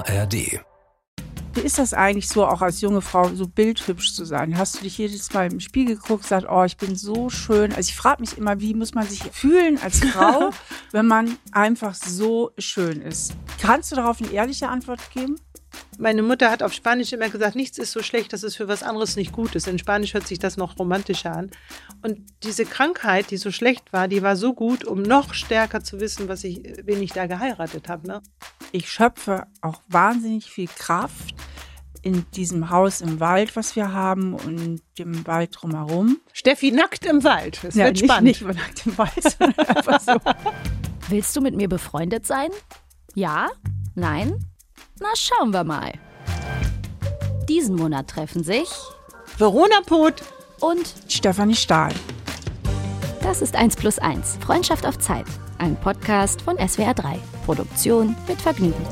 ARD. Wie ist das eigentlich so, auch als junge Frau, so bildhübsch zu sein? Hast du dich jedes Mal im Spiegel geguckt und gesagt, oh, ich bin so schön? Also ich frage mich immer, wie muss man sich fühlen als Frau, wenn man einfach so schön ist? Kannst du darauf eine ehrliche Antwort geben? Meine Mutter hat auf Spanisch immer gesagt, nichts ist so schlecht, dass es für was anderes nicht gut ist. In Spanisch hört sich das noch romantischer an. Und diese Krankheit, die so schlecht war, die war so gut, um noch stärker zu wissen, wen ich da geheiratet habe. Ne? Ich schöpfe auch wahnsinnig viel Kraft in diesem Haus im Wald, was wir haben, und dem Wald drumherum. Steffi nackt im Wald. Es wird spannend. Nicht nackt im Wald, sondern einfach so. Willst du mit mir befreundet sein? Ja? Nein? Na, schauen wir mal. Diesen Monat treffen sich Verona Poth und Stefanie Stahl. Das ist 1+1, Freundschaft auf Zeit. Ein Podcast von SWR 3. Produktion mit Vergnügen.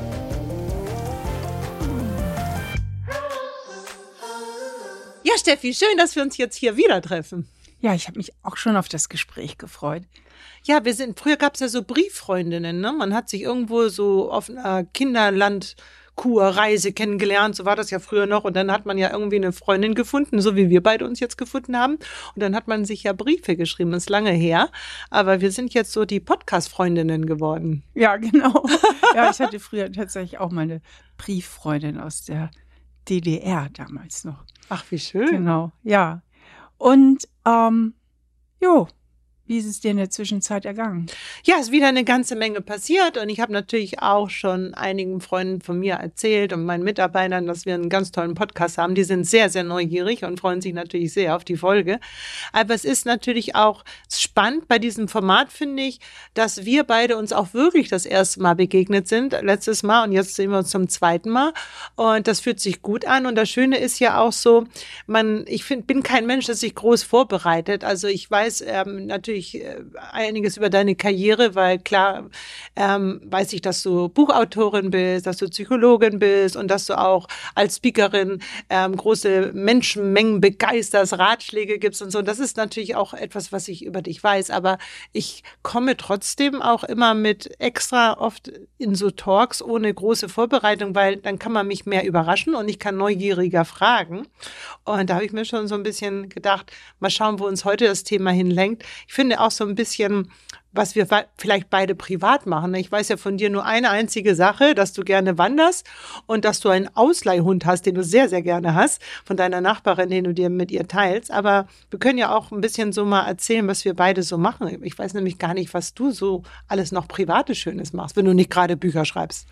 Ja, Steffi, schön, dass wir uns jetzt hier wieder treffen. Ja, ich habe mich auch schon auf das Gespräch gefreut. Ja, früher gab es ja so Brieffreundinnen, ne? Man hat sich irgendwo so auf einer Kinderlandkurreise kennengelernt, so war das ja früher noch. Und dann hat man ja irgendwie eine Freundin gefunden, so wie wir beide uns jetzt gefunden haben. Und dann hat man sich ja Briefe geschrieben, das ist lange her. Aber wir sind jetzt so die Podcast-Freundinnen geworden. Ja, genau. Ja, ich hatte früher tatsächlich auch mal eine Brieffreundin aus der DDR damals noch. Ach, wie schön. Genau, ja. Und, wie ist es dir in der Zwischenzeit ergangen? Ja, es ist wieder eine ganze Menge passiert und ich habe natürlich auch schon einigen Freunden von mir erzählt und meinen Mitarbeitern, dass wir einen ganz tollen Podcast haben. Die sind sehr, sehr neugierig und freuen sich natürlich sehr auf die Folge. Aber es ist natürlich auch spannend bei diesem Format, finde ich, dass wir beide uns auch wirklich das erste Mal begegnet sind, letztes Mal, und jetzt sehen wir uns zum zweiten Mal und das fühlt sich gut an. Und das Schöne ist ja auch so, bin kein Mensch, der sich groß vorbereitet. Also ich weiß natürlich einiges über deine Karriere, weil klar weiß ich, dass du Buchautorin bist, dass du Psychologin bist und dass du auch als Speakerin große Menschenmengen begeisterst, Ratschläge gibst und so. Das ist natürlich auch etwas, was ich über dich weiß, aber ich komme trotzdem auch immer mit extra oft in so Talks ohne große Vorbereitung, weil dann kann man mich mehr überraschen und ich kann neugieriger fragen. Und da habe ich mir schon so ein bisschen gedacht, mal schauen, wo uns heute das Thema hinlenkt. Ich finde auch so ein bisschen, was wir vielleicht beide privat machen. Ich weiß ja von dir nur eine einzige Sache, dass du gerne wanderst und dass du einen Ausleihhund hast, den du sehr, sehr gerne hast, von deiner Nachbarin, den du dir mit ihr teilst. Aber wir können ja auch ein bisschen so mal erzählen, was wir beide so machen. Ich weiß nämlich gar nicht, was du so alles noch Privates Schönes machst, wenn du nicht gerade Bücher schreibst.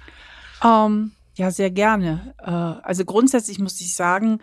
Ja, sehr gerne. Also grundsätzlich muss ich sagen,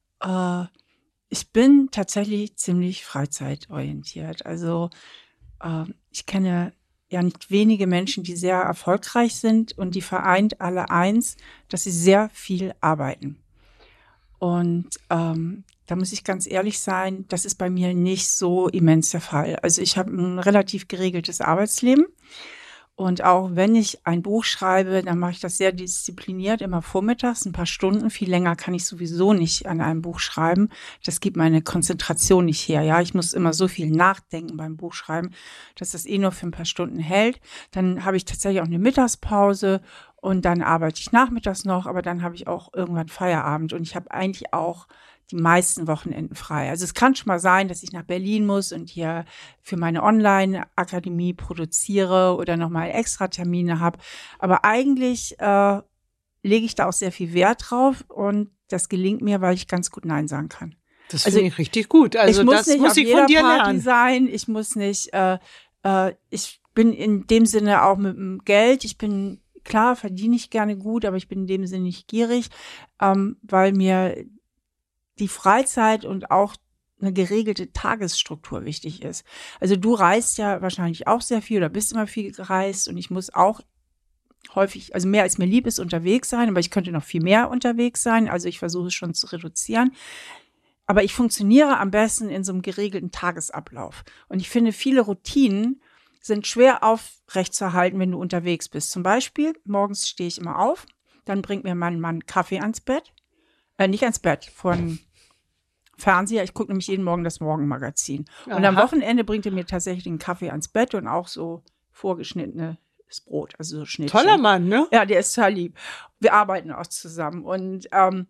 ich bin tatsächlich ziemlich freizeitorientiert. Also ich kenne ja nicht wenige Menschen, die sehr erfolgreich sind und die vereint alle eins, dass sie sehr viel arbeiten. Und da muss ich ganz ehrlich sein, das ist bei mir nicht so immens der Fall. Also ich habe ein relativ geregeltes Arbeitsleben. Und auch wenn ich ein Buch schreibe, dann mache ich das sehr diszipliniert, immer vormittags, ein paar Stunden. Viel länger kann ich sowieso nicht an einem Buch schreiben. Das gibt meine Konzentration nicht her. Ja, ich muss immer so viel nachdenken beim Buchschreiben, dass das nur für ein paar Stunden hält. Dann habe ich tatsächlich auch eine Mittagspause und dann arbeite ich nachmittags noch, aber dann habe ich auch irgendwann Feierabend. Und ich habe eigentlich auch die meisten Wochenenden frei. Also es kann schon mal sein, dass ich nach Berlin muss und hier für meine Online-Akademie produziere oder nochmal Extratermine habe. Aber eigentlich lege ich da auch sehr viel Wert drauf und das gelingt mir, weil ich ganz gut Nein sagen kann. Das finde ich richtig gut. Also ich muss das nicht muss auf ich jeder von dir Party lernen. sein. Ich muss nicht, ich bin in dem Sinne auch mit dem Geld, klar, verdiene ich gerne gut, aber ich bin in dem Sinne nicht gierig, weil mir die Freizeit und auch eine geregelte Tagesstruktur wichtig ist. Also du reist ja wahrscheinlich auch sehr viel oder bist immer viel gereist und ich muss auch häufig, also mehr als mir lieb ist, unterwegs sein, aber ich könnte noch viel mehr unterwegs sein, also ich versuche es schon zu reduzieren. Aber ich funktioniere am besten in so einem geregelten Tagesablauf. Und ich finde, viele Routinen sind schwer aufrechtzuerhalten, wenn du unterwegs bist. Zum Beispiel, morgens stehe ich immer auf, dann bringt mir mein Mann Kaffee ans Bett. Nicht ans Bett, von Fernseher. Ich gucke nämlich jeden Morgen das Morgenmagazin. Und am Wochenende bringt er mir tatsächlich den Kaffee ans Bett und auch so vorgeschnittene das Brot, also so Schnittchen. Toller Mann, ne? Ja, der ist total lieb. Wir arbeiten auch zusammen. Und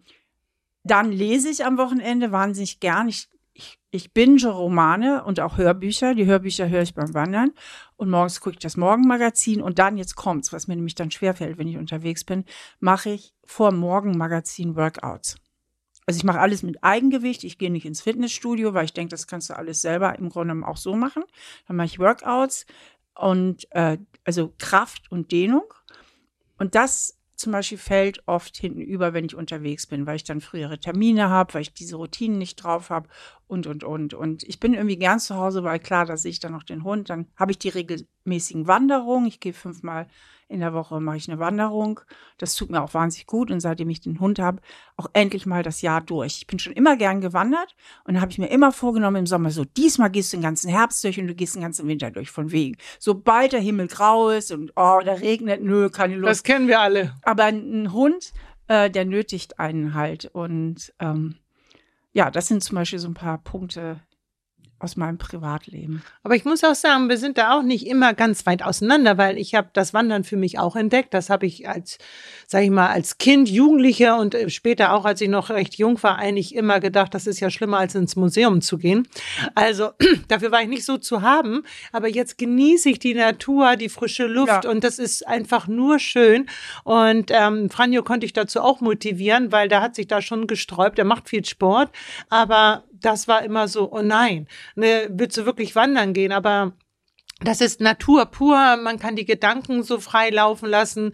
dann lese ich am Wochenende wahnsinnig gern. Ich binge Romane und auch Hörbücher. Die Hörbücher höre ich beim Wandern. Und morgens gucke ich das Morgenmagazin. Und dann, jetzt kommt's, was mir nämlich dann schwerfällt, wenn ich unterwegs bin, mache ich vor dem Morgenmagazin Workouts. Also ich mache alles mit Eigengewicht. Ich gehe nicht ins Fitnessstudio, weil ich denke, das kannst du alles selber im Grunde genommen auch so machen. Dann mache ich Workouts und also Kraft und Dehnung. Und das zum Beispiel fällt oft hinten über, wenn ich unterwegs bin, weil ich dann frühere Termine habe, weil ich diese Routinen nicht drauf habe und. Und ich bin irgendwie gern zu Hause, weil klar, da sehe ich dann noch den Hund. Dann habe ich die regelmäßigen Wanderungen. Ich gehe 5-mal in der Woche, mache ich eine Wanderung. Das tut mir auch wahnsinnig gut. Und seitdem ich den Hund habe, auch endlich mal das Jahr durch. Ich bin schon immer gern gewandert und habe ich mir immer vorgenommen im Sommer, so diesmal gehst du den ganzen Herbst durch und du gehst den ganzen Winter durch, von wegen. Sobald der Himmel grau ist und da regnet, nö, keine Lust. Das kennen wir alle. Aber ein Hund, der nötigt einen halt. Und ja, das sind zum Beispiel so ein paar Punkte aus meinem Privatleben. Aber ich muss auch sagen, wir sind da auch nicht immer ganz weit auseinander, weil ich habe das Wandern für mich auch entdeckt. Das habe ich sage ich mal, als Kind, Jugendlicher und später auch, als ich noch recht jung war, eigentlich immer gedacht, das ist ja schlimmer, als ins Museum zu gehen. Also dafür war ich nicht so zu haben. Aber jetzt genieße ich die Natur, die frische Luft und das ist einfach nur schön. Und Franjo konnte ich dazu auch motivieren, weil der hat sich da schon gesträubt. Er macht viel Sport, aber das war immer so, oh nein, ne, willst du wirklich wandern gehen? Aber das ist Natur pur, man kann die Gedanken so frei laufen lassen.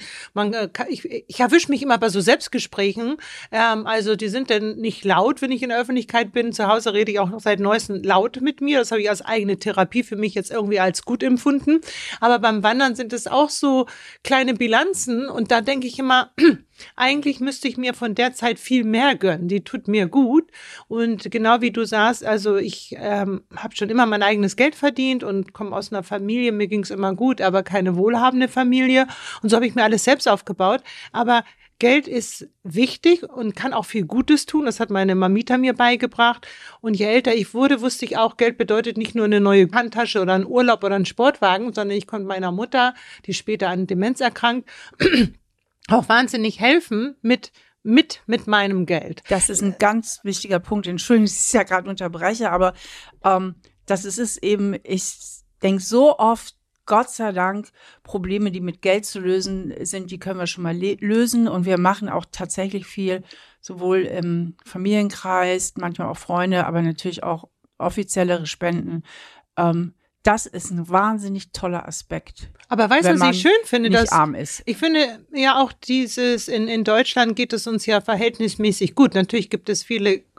Ich erwische mich immer bei so Selbstgesprächen, also die sind dann nicht laut, wenn ich in der Öffentlichkeit bin. Zu Hause rede ich auch noch seit Neuestem laut mit mir. Das habe ich als eigene Therapie für mich jetzt irgendwie als gut empfunden. Aber beim Wandern sind es auch so kleine Bilanzen und da denke ich immer, eigentlich müsste ich mir von der Zeit viel mehr gönnen. Die tut mir gut. Und genau wie du sagst, also ich habe schon immer mein eigenes Geld verdient und komme aus einer Familie, mir ging es immer gut, aber keine wohlhabende Familie. Und so habe ich mir alles selbst aufgebaut. Aber Geld ist wichtig und kann auch viel Gutes tun. Das hat meine Mamita mir beigebracht. Und je älter ich wurde, wusste ich auch, Geld bedeutet nicht nur eine neue Handtasche oder einen Urlaub oder einen Sportwagen, sondern ich konnte meiner Mutter, die später an Demenz erkrankt, auch wahnsinnig helfen mit meinem Geld. Das ist ein ganz wichtiger Punkt. Entschuldigung, dass ich es ja gerade unterbreche, aber das ist es eben, ich denke so oft, Gott sei Dank, Probleme, die mit Geld zu lösen sind, die können wir schon mal lösen. Und wir machen auch tatsächlich viel, sowohl im Familienkreis, manchmal auch Freunde, aber natürlich auch offiziellere Spenden. Das ist ein wahnsinnig toller Aspekt. Aber weißt du, was ich schön finde, dass arm ist. Ich finde ja auch in Deutschland geht es uns ja verhältnismäßig gut. Natürlich gibt es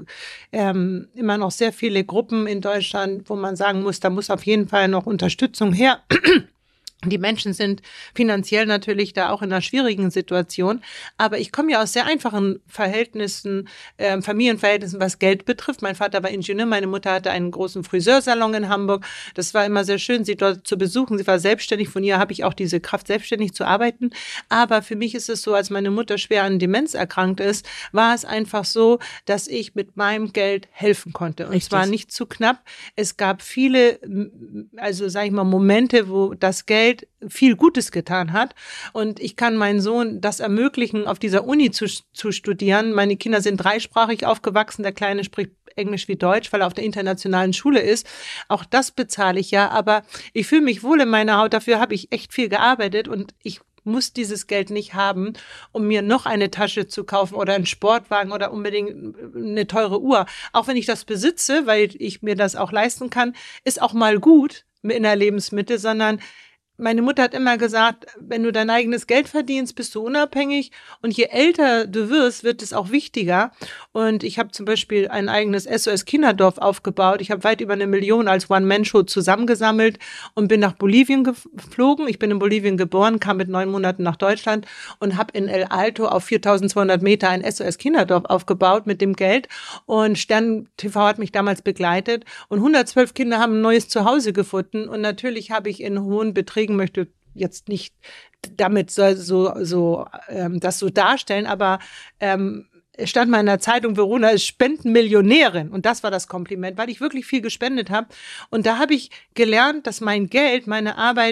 immer noch sehr viele Gruppen in Deutschland, wo man sagen muss, da muss auf jeden Fall noch Unterstützung her. Die Menschen sind finanziell natürlich da auch in einer schwierigen Situation. Aber ich komme ja aus sehr einfachen Verhältnissen, Familienverhältnissen, was Geld betrifft. Mein Vater war Ingenieur, meine Mutter hatte einen großen Friseursalon in Hamburg. Das war immer sehr schön, sie dort zu besuchen. Sie war selbstständig. Von ihr habe ich auch diese Kraft, selbstständig zu arbeiten. Aber für mich ist es so, als meine Mutter schwer an Demenz erkrankt ist, war es einfach so, dass ich mit meinem Geld helfen konnte. Und zwar nicht zu knapp. Es gab viele, also sage ich mal, Momente, wo das Geld viel Gutes getan hat. Und ich kann meinen Sohn das ermöglichen, auf dieser Uni zu studieren. Meine Kinder sind dreisprachig aufgewachsen. Der Kleine spricht Englisch wie Deutsch, weil er auf der internationalen Schule ist. Auch das bezahle ich ja. Aber ich fühle mich wohl in meiner Haut. Dafür habe ich echt viel gearbeitet und ich muss dieses Geld nicht haben, um mir noch eine Tasche zu kaufen oder einen Sportwagen oder unbedingt eine teure Uhr. Auch wenn ich das besitze, weil ich mir das auch leisten kann, ist auch mal gut in der Lebensmittel, sondern meine Mutter hat immer gesagt, wenn du dein eigenes Geld verdienst, bist du unabhängig und je älter du wirst, wird es auch wichtiger. Und ich habe zum Beispiel ein eigenes SOS Kinderdorf aufgebaut. Ich habe weit über 1 Million als One-Man-Show zusammengesammelt und bin nach Bolivien geflogen. Ich bin in Bolivien geboren, kam mit 9 Monaten nach Deutschland und habe in El Alto auf 4.200 Meter ein SOS Kinderdorf aufgebaut mit dem Geld. Und Stern TV hat mich damals begleitet und 112 Kinder haben ein neues Zuhause gefunden. Und natürlich habe ich in hohen Beträgen, möchte jetzt nicht damit das so darstellen, aber es stand mal in der Zeitung, Verona ist Spendenmillionärin und das war das Kompliment, weil ich wirklich viel gespendet habe und da habe ich gelernt, dass mein Geld, meine Arbeit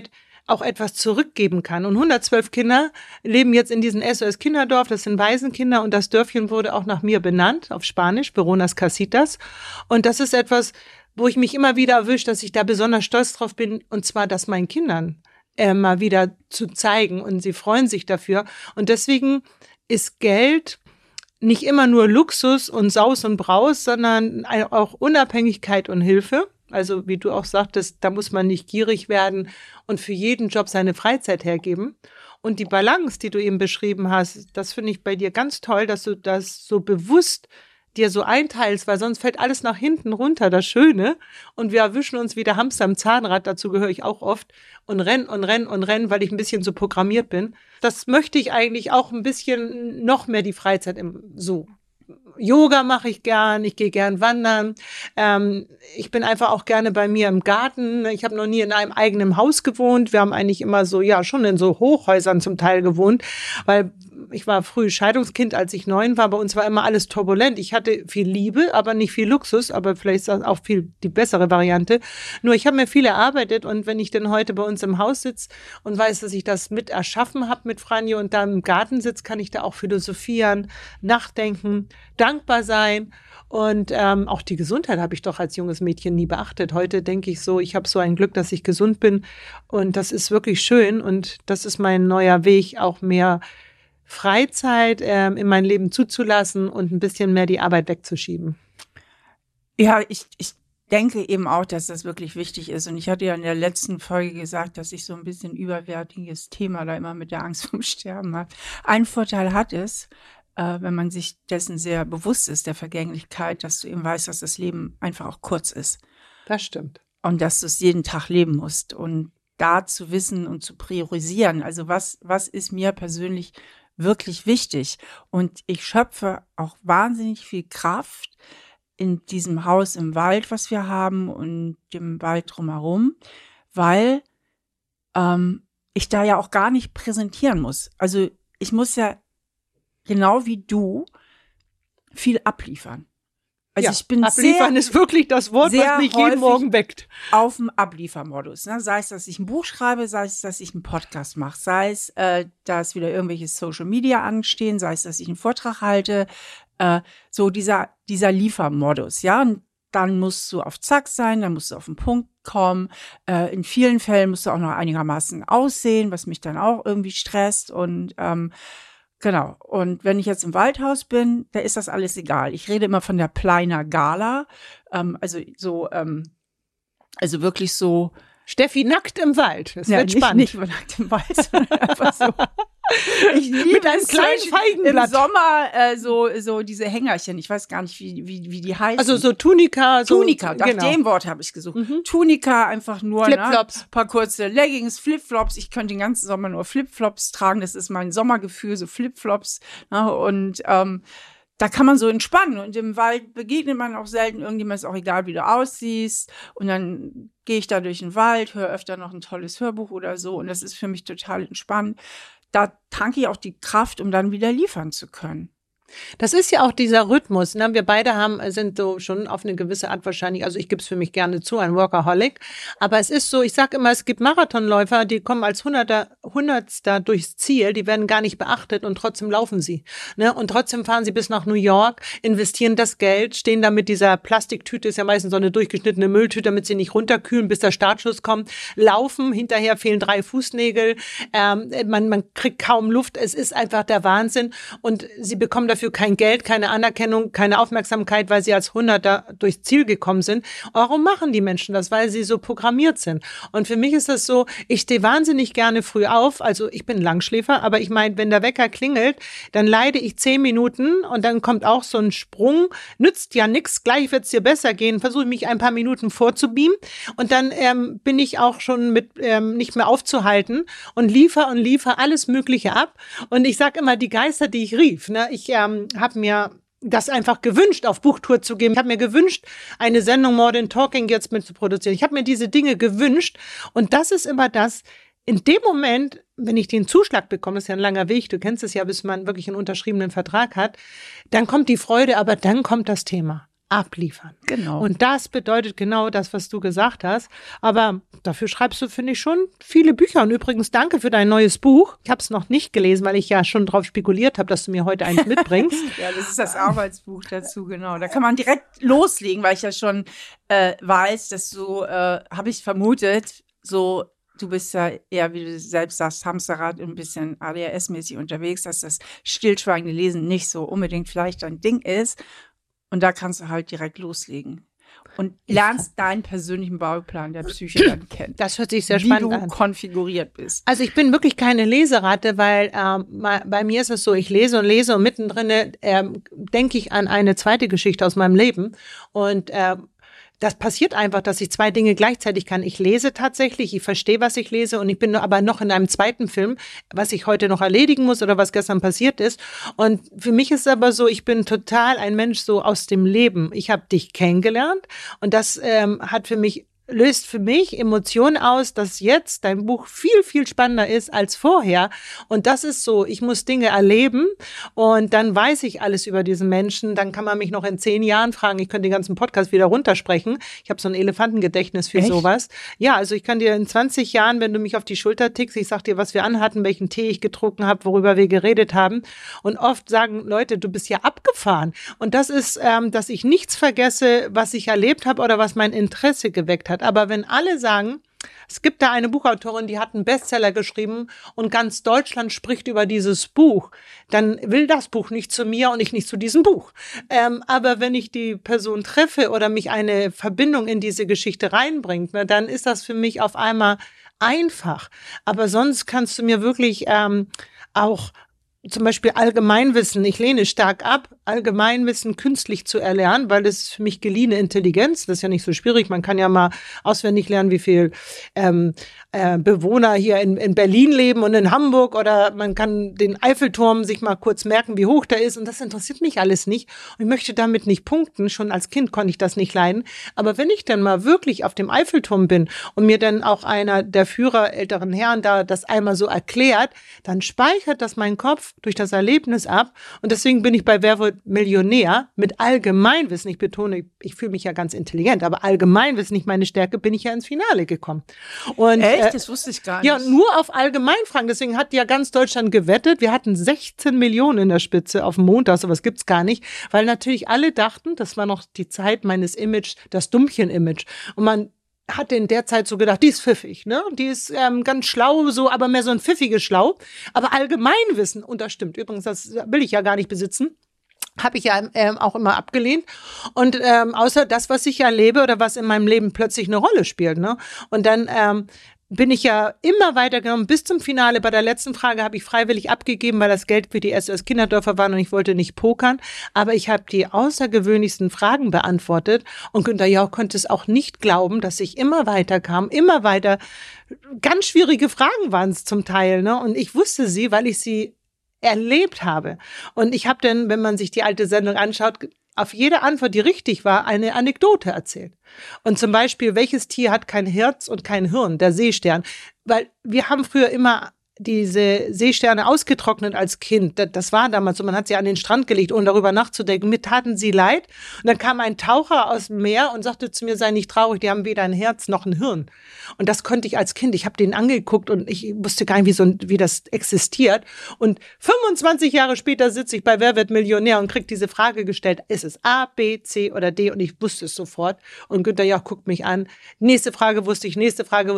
auch etwas zurückgeben kann. Und 112 Kinder leben jetzt in diesem SOS-Kinderdorf, das sind Waisenkinder und das Dörfchen wurde auch nach mir benannt, auf Spanisch, Veronas Casitas. Und das ist etwas, wo ich mich immer wieder erwische, dass ich da besonders stolz drauf bin, und zwar das meinen Kindern mal wieder zu zeigen und sie freuen sich dafür. Und deswegen ist Geld nicht immer nur Luxus und Saus und Braus, sondern auch Unabhängigkeit und Hilfe. Also wie du auch sagtest, da muss man nicht gierig werden und für jeden Job seine Freizeit hergeben. Und die Balance, die du eben beschrieben hast, das finde ich bei dir ganz toll, dass du das so bewusst dir so einteilst, weil sonst fällt alles nach hinten runter, das Schöne. Und wir erwischen uns wie der Hamster am Zahnrad, dazu gehöre ich auch oft, und rennen, weil ich ein bisschen so programmiert bin. Das möchte ich eigentlich auch ein bisschen noch mehr die Freizeit so. Yoga mache ich gern, ich gehe gern wandern. Ich bin einfach auch gerne bei mir im Garten. Ich habe noch nie in einem eigenen Haus gewohnt. Wir haben eigentlich immer so, ja, schon in so Hochhäusern zum Teil gewohnt, weil ich war früh Scheidungskind, als ich 9 war. Bei uns war immer alles turbulent. Ich hatte viel Liebe, aber nicht viel Luxus, aber vielleicht ist das auch viel die bessere Variante. Nur ich habe mir viel erarbeitet und wenn ich dann heute bei uns im Haus sitze und weiß, dass ich das mit erschaffen habe mit Franjo und da im Garten sitze, kann ich da auch philosophieren, nachdenken, dankbar sein. Und auch die Gesundheit habe ich doch als junges Mädchen nie beachtet. Heute denke ich so, ich habe so ein Glück, dass ich gesund bin und das ist wirklich schön und das ist mein neuer Weg, auch mehr Freizeit in mein Leben zuzulassen und ein bisschen mehr die Arbeit wegzuschieben. Ja, ich denke eben auch, dass das wirklich wichtig ist. Und ich hatte ja in der letzten Folge gesagt, dass ich so ein bisschen überwärtiges Thema da immer mit der Angst vorm Sterben habe. Ein Vorteil hat es, wenn man sich dessen sehr bewusst ist, der Vergänglichkeit, dass du eben weißt, dass das Leben einfach auch kurz ist. Das stimmt. Und dass du es jeden Tag leben musst. Und da zu wissen und zu priorisieren, also was ist mir persönlich wirklich wichtig. Und ich schöpfe auch wahnsinnig viel Kraft in diesem Haus im Wald, was wir haben und dem Wald drumherum, weil ich da ja auch gar nicht präsentieren muss. Also ich muss ja genau wie du viel abliefern. Also ja, ich bin abliefern ist wirklich das Wort, was mich jeden Morgen weckt. Auf dem Abliefermodus. Ne? Sei es, dass ich ein Buch schreibe, sei es, dass ich einen Podcast mache, sei es, dass wieder irgendwelche Social Media anstehen, sei es, dass ich einen Vortrag halte. So dieser Liefermodus, ja. Und dann musst du auf Zack sein, dann musst du auf den Punkt kommen. In vielen Fällen musst du auch noch einigermaßen aussehen, was mich dann auch irgendwie stresst und genau. Und wenn ich jetzt im Waldhaus bin, da ist das alles egal. Ich rede immer von der Pleiner Gala. Also wirklich so. Steffi nackt im Wald. Das wird spannend. Nicht nackt im Wald, sondern einfach so. Ich liebe mit einem kleinen Feigenblatt. Im Sommer so diese Hängerchen. Ich weiß gar nicht, wie die heißen. Also so Tunika. Tunika, nach dem Wort habe ich gesucht. Tunika, einfach nur Flipflops. Paar kurze Leggings, Flipflops. Ich könnte den ganzen Sommer nur Flipflops tragen. Das ist mein Sommergefühl, so Flipflops. Ne? Und da kann man so entspannen. Und im Wald begegnet man auch selten irgendjemand, ist auch egal, wie du aussiehst. Und dann gehe ich da durch den Wald, höre öfter noch ein tolles Hörbuch oder so. Und das ist für mich total entspannt. Da tanke ich auch die Kraft, um dann wieder liefern zu können. Das ist ja auch dieser Rhythmus. Ne? Wir beide sind so schon auf eine gewisse Art wahrscheinlich, also ich gebe es für mich gerne zu, ein Workaholic. Aber es ist so, ich sage immer, es gibt Marathonläufer, die kommen als Hundertster durchs Ziel, die werden gar nicht beachtet und trotzdem laufen sie. Ne? Und trotzdem fahren sie bis nach New York, investieren das Geld, stehen da mit dieser Plastiktüte, ist ja meistens so eine durchgeschnittene Mülltüte, damit sie nicht runterkühlen, bis der Startschuss kommt, laufen, hinterher fehlen 3 Fußnägel, man kriegt kaum Luft, es ist einfach der Wahnsinn und sie bekommen dafür kein Geld, keine Anerkennung, keine Aufmerksamkeit, weil sie als Hunderter durchs Ziel gekommen sind. Warum machen die Menschen das? Weil sie so programmiert sind. Und für mich ist das so, ich stehe wahnsinnig gerne früh auf, also ich bin Langschläfer, aber ich meine, wenn der Wecker klingelt, dann leide ich 10 Minuten und dann kommt auch so ein Sprung, nützt ja nichts, gleich wird es dir besser gehen, versuche mich ein paar Minuten vorzubeamen und dann bin ich auch schon mit nicht mehr aufzuhalten und liefere alles Mögliche ab. Und ich sage immer, die Geister, die ich rief, ne, ich habe mir das einfach gewünscht, auf Buchtour zu gehen. Ich habe mir gewünscht, eine Sendung Modern Talking jetzt mit zu produzieren. Ich habe mir diese Dinge gewünscht und das ist immer das, in dem Moment, wenn ich den Zuschlag bekomme, das ist ja ein langer Weg, du kennst es ja, bis man wirklich einen unterschriebenen Vertrag hat, dann kommt die Freude, aber dann kommt das Thema. abliefern. Genau. Und das bedeutet genau das, was du gesagt hast. Aber dafür schreibst du, finde ich, schon viele Bücher. Und übrigens, danke für dein neues Buch. Ich habe es noch nicht gelesen, weil ich ja schon drauf spekuliert habe, dass du mir heute eins mitbringst. Ja, das ist das Arbeitsbuch dazu, genau. Da kann man direkt loslegen, weil ich ja schon weiß, dass du, habe ich vermutet, so, du bist ja eher, wie du selbst sagst, Hamsterrad, ein bisschen ADHS-mäßig unterwegs, dass das stillschweigende Lesen nicht so unbedingt vielleicht dein Ding ist. Und da kannst du halt direkt loslegen. Und lernst deinen persönlichen Bauplan der Psyche dann kennen. Das hört sich sehr spannend an. Wie du konfiguriert bist. Also ich bin wirklich keine Leseratte, weil bei mir ist es so, ich lese und mittendrin denke ich an eine zweite Geschichte aus meinem Leben. Und das passiert einfach, dass ich zwei Dinge gleichzeitig kann. Ich lese tatsächlich, ich verstehe, was ich lese und ich bin aber noch in einem zweiten Film, was ich heute noch erledigen muss oder was gestern passiert ist. Und für mich ist es aber so, ich bin total ein Mensch so aus dem Leben. Ich habe dich kennengelernt und das löst für mich Emotionen aus, dass jetzt dein Buch viel, viel spannender ist als vorher. Und das ist so, ich muss Dinge erleben und dann weiß ich alles über diesen Menschen. Dann kann man mich noch in 10 Jahren fragen, ich könnte den ganzen Podcast wieder runtersprechen. Ich habe so ein Elefantengedächtnis für sowas. Ja, also ich kann dir in 20 Jahren, wenn du mich auf die Schulter tickst, ich sag dir, was wir anhatten, welchen Tee ich getrunken habe, worüber wir geredet haben. Und oft sagen Leute, du bist ja abgefahren. Und das ist, dass ich nichts vergesse, was ich erlebt habe oder was mein Interesse geweckt hat. Aber wenn alle sagen, es gibt da eine Buchautorin, die hat einen Bestseller geschrieben und ganz Deutschland spricht über dieses Buch, dann will das Buch nicht zu mir und ich nicht zu diesem Buch. Aber wenn ich die Person treffe oder mich eine Verbindung in diese Geschichte reinbringt, dann ist das für mich auf einmal einfach. Aber sonst kannst du mir wirklich auch zum Beispiel Allgemeinwissen, ich lehne stark ab, Allgemeinwissen künstlich zu erlernen, weil das ist für mich geliehene Intelligenz, das ist ja nicht so schwierig, man kann ja mal auswendig lernen, wie viel Bewohner hier in Berlin leben und in Hamburg oder man kann den Eiffelturm sich mal kurz merken, wie hoch der ist und das interessiert mich alles nicht und ich möchte damit nicht punkten, schon als Kind konnte ich das nicht leiden, aber wenn ich dann mal wirklich auf dem Eiffelturm bin und mir dann auch einer der Führer, älteren Herren da das einmal so erklärt, dann speichert das mein Kopf durch das Erlebnis ab und deswegen bin ich bei Wer wird Millionär mit Allgemeinwissen, ich betone, ich fühle mich ja ganz intelligent, aber Allgemeinwissen nicht meine Stärke, bin ich ja ins Finale gekommen. Und, echt? Das wusste ich gar nicht. Ja, nur auf Allgemeinfragen, deswegen hat ja ganz Deutschland gewettet, wir hatten 16 Millionen in der Spitze auf dem Montag, sowas gibt's gar nicht, weil natürlich alle dachten, das war noch die Zeit meines Image, das Dummchen-Image und man hatte in der Zeit so gedacht, die ist pfiffig, ne? Die ist ganz schlau, so, aber mehr so ein pfiffiges Schlau. Aber Allgemeinwissen, und das stimmt übrigens, das will ich ja gar nicht besitzen, habe ich ja auch immer abgelehnt. Und außer das, was ich erlebe oder was in meinem Leben plötzlich eine Rolle spielt, ne? Und dann bin ich ja immer weitergenommen bis zum Finale. Bei der letzten Frage habe ich freiwillig abgegeben, weil das Geld für die SOS Kinderdörfer waren und ich wollte nicht pokern. Aber ich habe die außergewöhnlichsten Fragen beantwortet und Günther Jauch konnte es auch nicht glauben, dass ich immer weiter kam, immer weiter. Ganz schwierige Fragen waren es zum Teil, ne? Und ich wusste sie, weil ich sie erlebt habe. Und ich habe dann, wenn man sich die alte Sendung anschaut, auf jede Antwort, die richtig war, eine Anekdote erzählt. Und zum Beispiel, welches Tier hat kein Herz und kein Hirn? Der Seestern. Weil wir haben früher immer diese Seesterne ausgetrocknet als Kind. Das war damals so, man hat sie an den Strand gelegt, ohne darüber nachzudenken. Mir taten sie leid. Und dann kam ein Taucher aus dem Meer und sagte zu mir, sei nicht traurig, die haben weder ein Herz noch ein Hirn. Und das konnte ich als Kind. Ich habe den angeguckt und ich wusste gar nicht, wie das existiert. Und 25 Jahre später sitze ich bei Wer wird Millionär und krieg diese Frage gestellt, ist es A, B, C oder D? Und ich wusste es sofort. Und Günther Jauch guckt mich an. Nächste Frage wusste ich.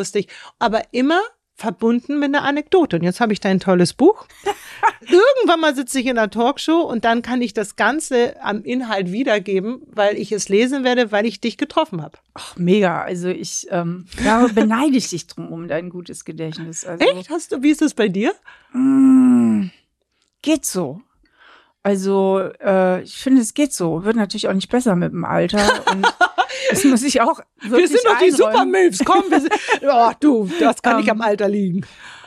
Aber immer verbunden mit einer Anekdote. Und jetzt habe ich dein tolles Buch. Irgendwann mal sitze ich in einer Talkshow und dann kann ich das Ganze am Inhalt wiedergeben, weil ich es lesen werde, weil ich dich getroffen habe. Ach, mega. Also ich beneide ich dich drum um dein gutes Gedächtnis. Also, echt? Wie ist das bei dir? Geht so. Also ich finde, es geht so. Wird natürlich auch nicht besser mit dem Alter. Und das muss ich auch wirklich wir sind doch die Supermilfs. Komm, das kann nicht am Alter liegen.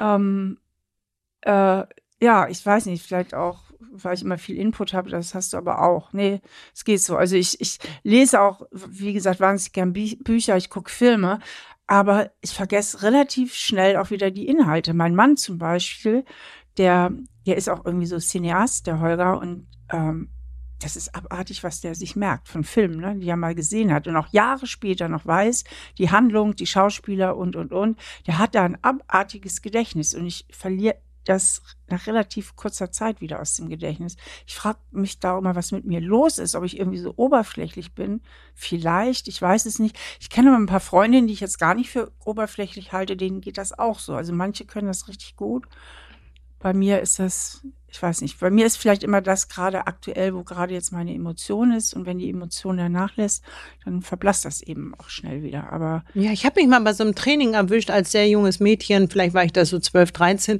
Ja, ich weiß nicht, vielleicht auch, weil ich immer viel Input habe, das hast du aber auch. Nee, es geht so. Also ich lese auch, wie gesagt, wahnsinnig gern Bücher, ich gucke Filme, aber ich vergesse relativ schnell auch wieder die Inhalte. Mein Mann zum Beispiel, der ist auch irgendwie so Cineast, der Holger, und das ist abartig, was der sich merkt von Filmen, ne, die er mal gesehen hat und auch Jahre später noch weiß, die Handlung, die Schauspieler und. Der hat da ein abartiges Gedächtnis und ich verliere das nach relativ kurzer Zeit wieder aus dem Gedächtnis. Ich frage mich da immer, was mit mir los ist, ob ich irgendwie so oberflächlich bin. Vielleicht, ich weiß es nicht. Ich kenne aber ein paar Freundinnen, die ich jetzt gar nicht für oberflächlich halte, denen geht das auch so. Also manche können das richtig gut. Bei mir ist das, ich weiß nicht, bei mir ist vielleicht immer das gerade aktuell, wo gerade jetzt meine Emotion ist. Und wenn die Emotion dann nachlässt, dann verblasst das eben auch schnell wieder. Aber ja, ich habe mich mal bei so einem Training erwischt als sehr junges Mädchen, vielleicht war ich da so 12, 13.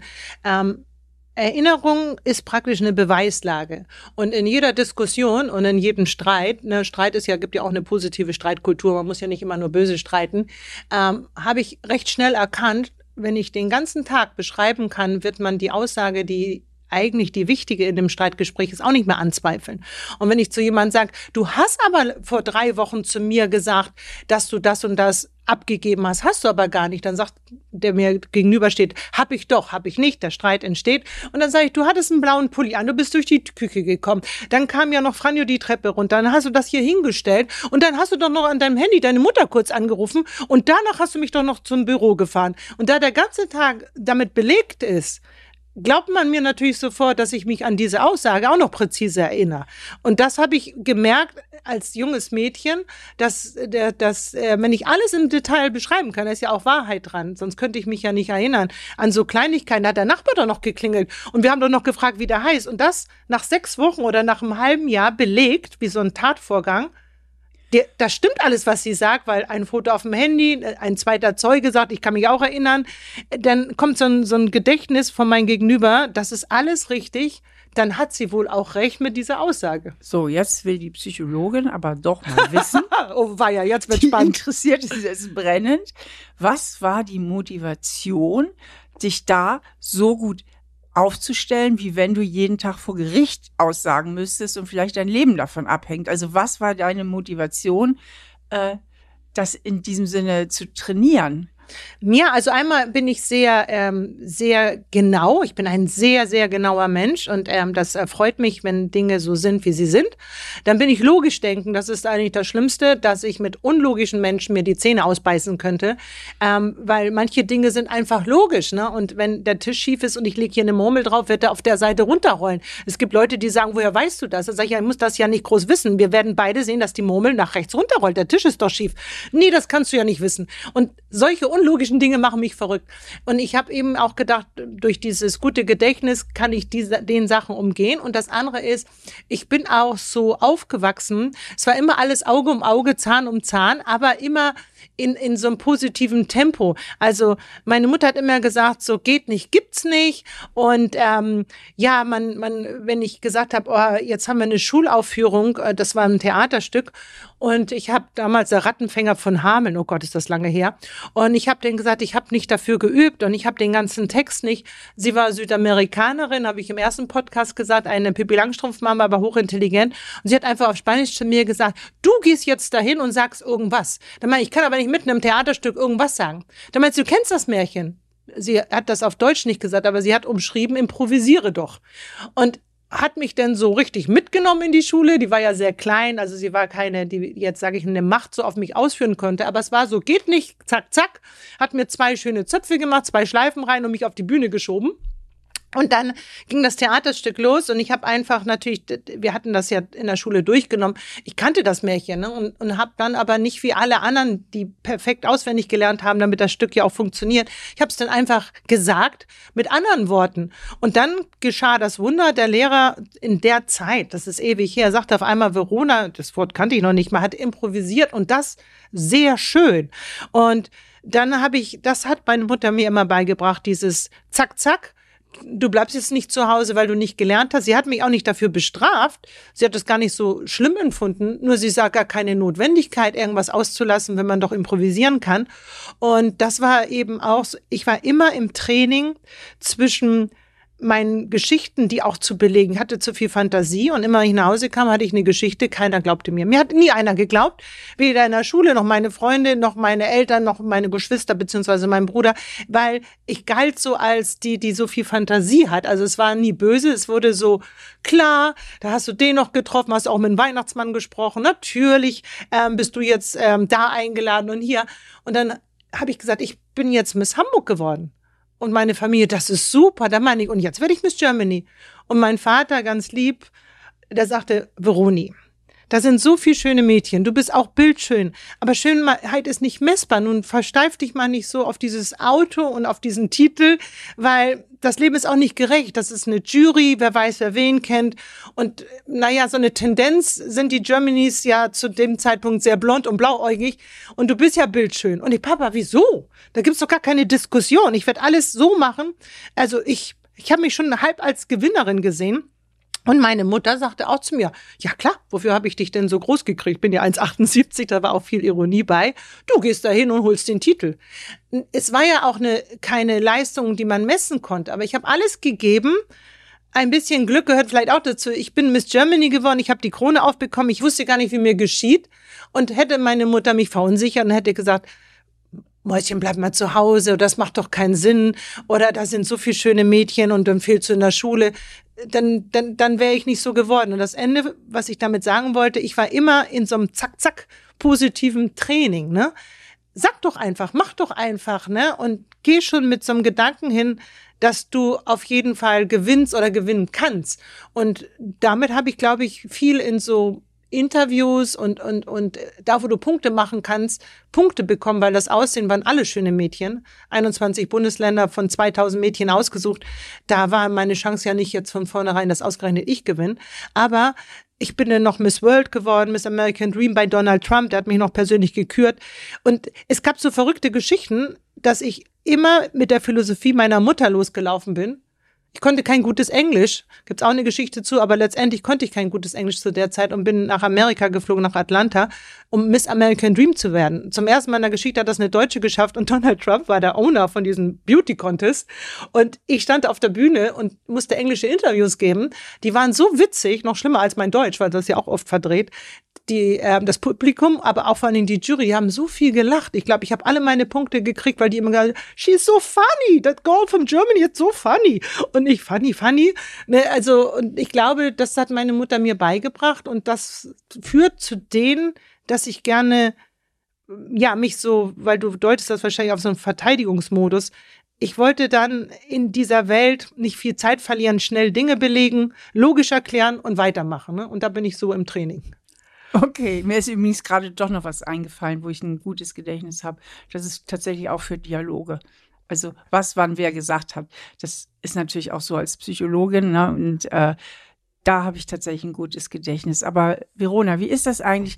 Erinnerung ist praktisch eine Beweislage. Und in jeder Diskussion und in jedem Streit, ne, Streit gibt ja auch eine positive Streitkultur, man muss ja nicht immer nur böse streiten, habe ich recht schnell erkannt, wenn ich den ganzen Tag beschreiben kann, wird man die Aussage, die eigentlich die wichtige in dem Streitgespräch ist, auch nicht mehr anzweifeln. Und wenn ich zu jemandem sage, du hast aber vor 3 Wochen zu mir gesagt, dass du das und das abgegeben hast du aber gar nicht. Dann sagt der mir gegenübersteht, hab ich doch, hab ich nicht. Der Streit entsteht. Und dann sage ich, du hattest einen blauen Pulli an, du bist durch die Küche gekommen. Dann kam ja noch Franjo die Treppe runter. Dann hast du das hier hingestellt. Und dann hast du doch noch an deinem Handy deine Mutter kurz angerufen. Und danach hast du mich doch noch zum Büro gefahren. Und da der ganze Tag damit belegt ist, glaubt man mir natürlich sofort, dass ich mich an diese Aussage auch noch präzise erinnere. Und das habe ich gemerkt als junges Mädchen, dass wenn ich alles im Detail beschreiben kann, da ist ja auch Wahrheit dran, sonst könnte ich mich ja nicht erinnern. An so Kleinigkeiten hat der Nachbar doch noch geklingelt und wir haben doch noch gefragt, wie der heißt. Und das nach 6 Wochen oder nach einem halben Jahr belegt, wie so ein Tatvorgang. Das stimmt alles, was sie sagt, weil ein Foto auf dem Handy, ein zweiter Zeuge sagt, ich kann mich auch erinnern. Dann kommt so ein Gedächtnis von meinem Gegenüber, das ist alles richtig. Dann hat sie wohl auch recht mit dieser Aussage. so, jetzt will die Psychologin aber doch mal wissen, Oh, war ja, jetzt wird die spannend. interessiert ist es brennend. Was war die Motivation, dich da so gut aufzustellen, wie wenn du jeden Tag vor Gericht aussagen müsstest und vielleicht dein Leben davon abhängt? Also was war deine Motivation, das in diesem Sinne zu trainieren? Ja, also einmal bin ich sehr genau. Ich bin ein sehr, sehr genauer Mensch und das freut mich, wenn Dinge so sind, wie sie sind. Dann bin ich logisch denken. Das ist eigentlich das Schlimmste, dass ich mit unlogischen Menschen mir die Zähne ausbeißen könnte, weil manche Dinge sind einfach logisch, ne? Und wenn der Tisch schief ist und ich lege hier eine Murmel drauf, wird er auf der Seite runterrollen. Es gibt Leute, die sagen, woher weißt du das? Dann sage ich, ja, ich muss das ja nicht groß wissen. Wir werden beide sehen, dass die Murmel nach rechts runterrollt. Der Tisch ist doch schief. Nee, das kannst du ja nicht wissen. Und solche unlogischen Dinge machen mich verrückt. Und ich habe eben auch gedacht, durch dieses gute Gedächtnis kann ich den Sachen umgehen. Und das andere ist, ich bin auch so aufgewachsen. Es war immer alles Auge um Auge, Zahn um Zahn, aber immer in so einem positiven Tempo. Also meine Mutter hat immer gesagt, so geht nicht, gibt's nicht. Und ja, wenn ich gesagt habe, oh, jetzt haben wir eine Schulaufführung, das war ein Theaterstück. Und ich habe damals der Rattenfänger von Hameln, oh Gott, ist das lange her. Und ich habe denen gesagt, ich habe nicht dafür geübt und ich habe den ganzen Text nicht. Sie war Südamerikanerin, habe ich im ersten Podcast gesagt, eine Pippi Langstrumpf-Mama, aber hochintelligent. Und sie hat einfach auf Spanisch zu mir gesagt, du gehst jetzt dahin und sagst irgendwas. Dann meine ich, kann aber nicht mitten im Theaterstück irgendwas sagen. Dann meinst du, kennst das Märchen? Sie hat das auf Deutsch nicht gesagt, aber sie hat umschrieben, improvisiere doch. Und hat mich denn so richtig mitgenommen in die Schule. Die war ja sehr klein, also sie war keine, die jetzt, sage ich, eine Macht so auf mich ausführen konnte. Aber es war so, geht nicht, zack, zack. Hat mir 2 schöne Zöpfe gemacht, 2 Schleifen rein und mich auf die Bühne geschoben. Und dann ging das Theaterstück los und ich habe einfach natürlich, wir hatten das ja in der Schule durchgenommen, ich kannte das Märchen, ne, und habe dann aber nicht wie alle anderen, die perfekt auswendig gelernt haben, damit das Stück ja auch funktioniert, ich habe es dann einfach gesagt mit anderen Worten. Und dann geschah das Wunder, der Lehrer in der Zeit, das ist ewig her, sagte auf einmal, Verona, das Wort kannte ich noch nicht, man hat improvisiert und das sehr schön. Und dann das hat meine Mutter mir immer beigebracht, dieses Zack, Zack. Du bleibst jetzt nicht zu Hause, weil du nicht gelernt hast. Sie hat mich auch nicht dafür bestraft. Sie hat das gar nicht so schlimm empfunden. Nur sie sah gar keine Notwendigkeit, irgendwas auszulassen, wenn man doch improvisieren kann. Und das war eben auch so. Ich war immer im Training zwischen meinen Geschichten, die auch zu belegen. Ich hatte zu viel Fantasie und immer, wenn ich nach Hause kam, hatte ich eine Geschichte. Keiner glaubte mir. Mir hat nie einer geglaubt. Weder in der Schule, noch meine Freunde, noch meine Eltern, noch meine Geschwister, beziehungsweise mein Bruder. Weil ich galt so als die so viel Fantasie hat. Also es war nie böse. Es wurde so klar. Da hast du den noch getroffen, hast auch mit dem Weihnachtsmann gesprochen. Natürlich bist du jetzt da eingeladen und hier. Und dann habe ich gesagt, ich bin jetzt Miss Hamburg geworden. Und meine Familie, das ist super, da meine ich, und jetzt werde ich Miss Germany. Und mein Vater, ganz lieb, der sagte, Veroni, da sind so viele schöne Mädchen, du bist auch bildschön, aber Schönheit ist nicht messbar. Nun versteif dich mal nicht so auf dieses Auto und auf diesen Titel, weil das Leben ist auch nicht gerecht. Das ist eine Jury, wer weiß, wer wen kennt. Und naja, so eine Tendenz sind die Germanys ja zu dem Zeitpunkt sehr blond und blauäugig. Und du bist ja bildschön. Und ich, Papa, wieso? Da gibt's doch gar keine Diskussion. Ich werde alles so machen. Also ich habe mich schon halb als Gewinnerin gesehen. Und meine Mutter sagte auch zu mir, ja klar, wofür habe ich dich denn so groß gekriegt? Ich bin ja 1,78, da war auch viel Ironie bei. Du gehst da hin und holst den Titel. Es war ja auch keine Leistung, die man messen konnte, aber ich habe alles gegeben. Ein bisschen Glück gehört vielleicht auch dazu. Ich bin Miss Germany geworden, ich habe die Krone aufbekommen, ich wusste gar nicht, wie mir geschieht. Und hätte meine Mutter mich verunsichert und hätte gesagt, Mäuschen, bleib mal zu Hause, das macht doch keinen Sinn, oder da sind so viele schöne Mädchen und dann fehlst du in der Schule, dann wäre ich nicht so geworden. Und das Ende, was ich damit sagen wollte, ich war immer in so einem zack-zack positiven Training, ne? Sag doch einfach, mach doch einfach, ne? Und geh schon mit so einem Gedanken hin, dass du auf jeden Fall gewinnst oder gewinnen kannst. Und damit habe ich, glaube ich, viel in so Interviews und da, wo du Punkte machen kannst, Punkte bekommen, weil das Aussehen waren alle schöne Mädchen. 21 Bundesländer von 2000 Mädchen ausgesucht. Da war meine Chance ja nicht jetzt von vornherein, dass ausgerechnet ich gewinne. Aber ich bin dann noch Miss World geworden, Miss American Dream bei Donald Trump, der hat mich noch persönlich gekürt. Und es gab so verrückte Geschichten, dass ich immer mit der Philosophie meiner Mutter losgelaufen bin. Ich konnte kein gutes Englisch, gibt's auch eine Geschichte zu, aber letztendlich konnte ich kein gutes Englisch zu der Zeit und bin nach Amerika geflogen, nach Atlanta, um Miss American Dream zu werden. Zum ersten Mal in der Geschichte hat das eine Deutsche geschafft und Donald Trump war der Owner von diesem Beauty Contest und ich stand auf der Bühne und musste englische Interviews geben. Die waren so witzig, noch schlimmer als mein Deutsch, weil das ja auch oft verdreht. Das Publikum, aber auch vor allem die Jury, die haben so viel gelacht. Ich glaube, ich habe alle meine Punkte gekriegt, weil die immer gesagt haben, she's so funny, that girl from Germany is so funny. Und nicht funny. Ne, also, und ich glaube, das hat meine Mutter mir beigebracht und das führt zu denen, dass ich gerne, ja, mich so, weil du deutest das wahrscheinlich auf so einen Verteidigungsmodus, ich wollte dann in dieser Welt nicht viel Zeit verlieren, schnell Dinge belegen, logisch erklären und weitermachen. Ne? Und da bin ich so im Training. Okay, mir ist übrigens gerade doch noch was eingefallen, wo ich ein gutes Gedächtnis habe. Das ist tatsächlich auch für Dialoge. Also was, wann, wer gesagt hat. Das ist natürlich auch so als Psychologin, ne? Und da habe ich tatsächlich ein gutes Gedächtnis. Aber Verona, wie ist das eigentlich?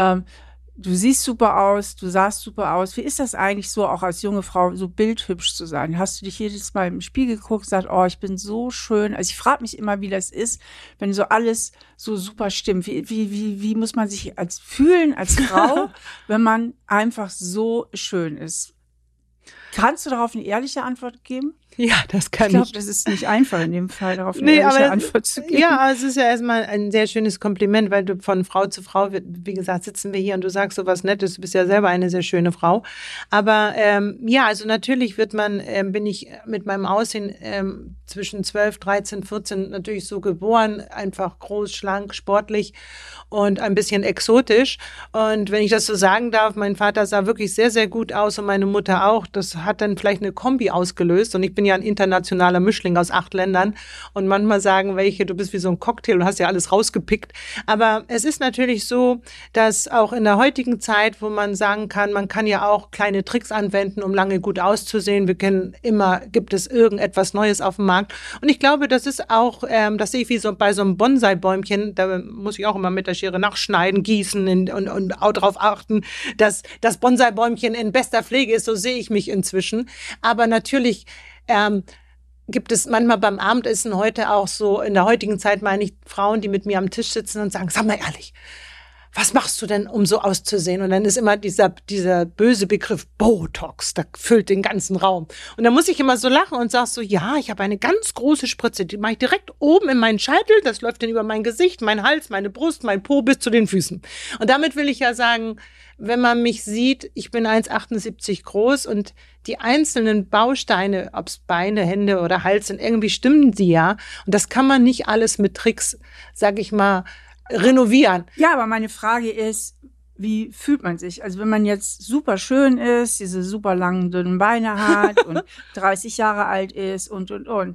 Du siehst super aus, du sahst super aus. Wie ist das eigentlich so, auch als junge Frau, so bildhübsch zu sein? Hast du dich jedes Mal im Spiegel geguckt und gesagt, oh, ich bin so schön? Also ich frage mich immer, wie das ist, wenn so alles so super stimmt. Wie muss man sich fühlen als Frau, wenn man einfach so schön ist? Kannst du darauf eine ehrliche Antwort geben? Ja, das kann ich. Ich glaube, das ist nicht einfach in dem Fall, darauf eine ehrliche Antwort zu geben. Ja, aber es ist ja erstmal ein sehr schönes Kompliment, weil du von Frau zu Frau, wie gesagt, sitzen wir hier und du sagst so was Nettes, du bist ja selber eine sehr schöne Frau. Aber ja, also natürlich bin ich mit meinem Aussehen zwischen 12, 13, 14 natürlich so geboren, einfach groß, schlank, sportlich und ein bisschen exotisch. Und wenn ich das so sagen darf, mein Vater sah wirklich sehr, sehr gut aus und meine Mutter auch. Das hat dann vielleicht eine Kombi ausgelöst und ich bin ja ein internationaler Mischling aus 8 Ländern und manchmal sagen welche, du bist wie so ein Cocktail und hast ja alles rausgepickt. Aber es ist natürlich so, dass auch in der heutigen Zeit, wo man sagen kann, man kann ja auch kleine Tricks anwenden, um lange gut auszusehen. Wir kennen immer, gibt es irgendetwas Neues auf dem Markt. Und ich glaube, das ist auch, das sehe ich wie so bei so einem Bonsai-Bäumchen, da muss ich auch immer mit der Schere nachschneiden, gießen und auch darauf achten, dass das Bonsai-Bäumchen in bester Pflege ist. So sehe ich mich inzwischen. Aber natürlich gibt es manchmal beim Abendessen heute auch so, in der heutigen Zeit meine ich Frauen, die mit mir am Tisch sitzen und sagen, sag mal ehrlich, was machst du denn, um so auszusehen? Und dann ist immer dieser böse Begriff Botox, da füllt den ganzen Raum. Und dann muss ich immer so lachen und sag so, ja, ich habe eine ganz große Spritze, die mache ich direkt oben in meinen Scheitel, das läuft dann über mein Gesicht, mein Hals, meine Brust, mein Po bis zu den Füßen. Und damit will ich ja sagen, wenn man mich sieht, ich bin 1,78 groß und die einzelnen Bausteine, ob es Beine, Hände oder Hals sind, irgendwie stimmen die ja. Und das kann man nicht alles mit Tricks, sag ich mal, renovieren. Ja, aber meine Frage ist, wie fühlt man sich? Also wenn man jetzt super schön ist, diese super langen, dünnen Beine hat und 30 Jahre alt ist und.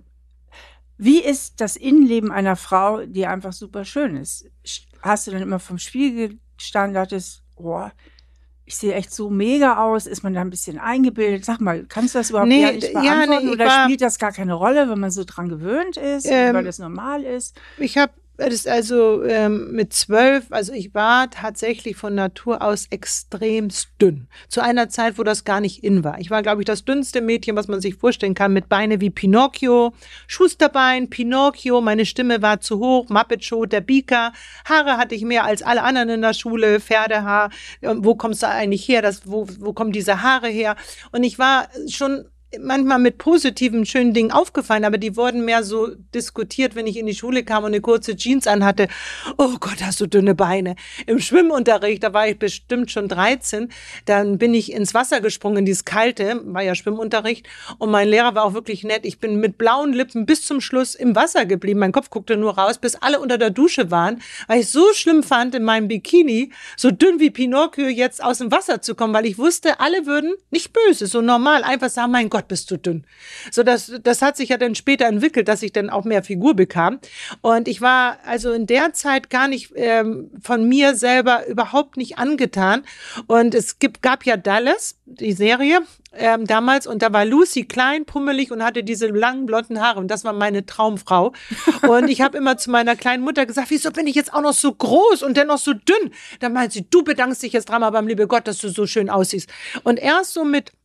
Wie ist das Innenleben einer Frau, die einfach super schön ist? Hast du dann immer vom Spiegel gestanden, dachtest, oh, ich sehe echt so mega aus, ist man da ein bisschen eingebildet? Sag mal, kannst du das überhaupt gar nicht beantworten? Oder spielt das gar keine Rolle, wenn man so dran gewöhnt ist, weil das normal ist? Ich habe das also mit 12, also ich war tatsächlich von Natur aus extremst dünn. Zu einer Zeit, wo das gar nicht in war. Ich war, glaube ich, das dünnste Mädchen, was man sich vorstellen kann, mit Beine wie Pinocchio, Schusterbein, Pinocchio, meine Stimme war zu hoch, Muppet Show, der Beaker, Haare hatte ich mehr als alle anderen in der Schule, Pferdehaar, wo kommst du eigentlich her, wo kommen diese Haare her? Und ich war schon manchmal mit positiven, schönen Dingen aufgefallen, aber die wurden mehr so diskutiert, wenn ich in die Schule kam und eine kurze Jeans anhatte. Oh Gott, hast du dünne Beine. Im Schwimmunterricht, da war ich bestimmt schon 13, dann bin ich ins Wasser gesprungen, in dieses kalte, war ja Schwimmunterricht, und mein Lehrer war auch wirklich nett. Ich bin mit blauen Lippen bis zum Schluss im Wasser geblieben. Mein Kopf guckte nur raus, bis alle unter der Dusche waren, weil ich es so schlimm fand, in meinem Bikini, so dünn wie Pinocchio, jetzt aus dem Wasser zu kommen, weil ich wusste, alle würden, nicht böse, so normal, einfach sagen, mein Gott, bist du dünn. So, das hat sich ja dann später entwickelt, dass ich dann auch mehr Figur bekam. Und ich war also in der Zeit gar nicht von mir selber überhaupt nicht angetan. Und es gab ja Dallas, die Serie, damals, und da war Lucy klein, pummelig und hatte diese langen blonden Haare, und das war meine Traumfrau. Und ich habe immer zu meiner kleinen Mutter gesagt, wieso bin ich jetzt auch noch so groß und dennoch so dünn? Da meint sie, du bedankst dich jetzt dreimal beim lieben Gott, dass du so schön aussiehst. Und erst so mit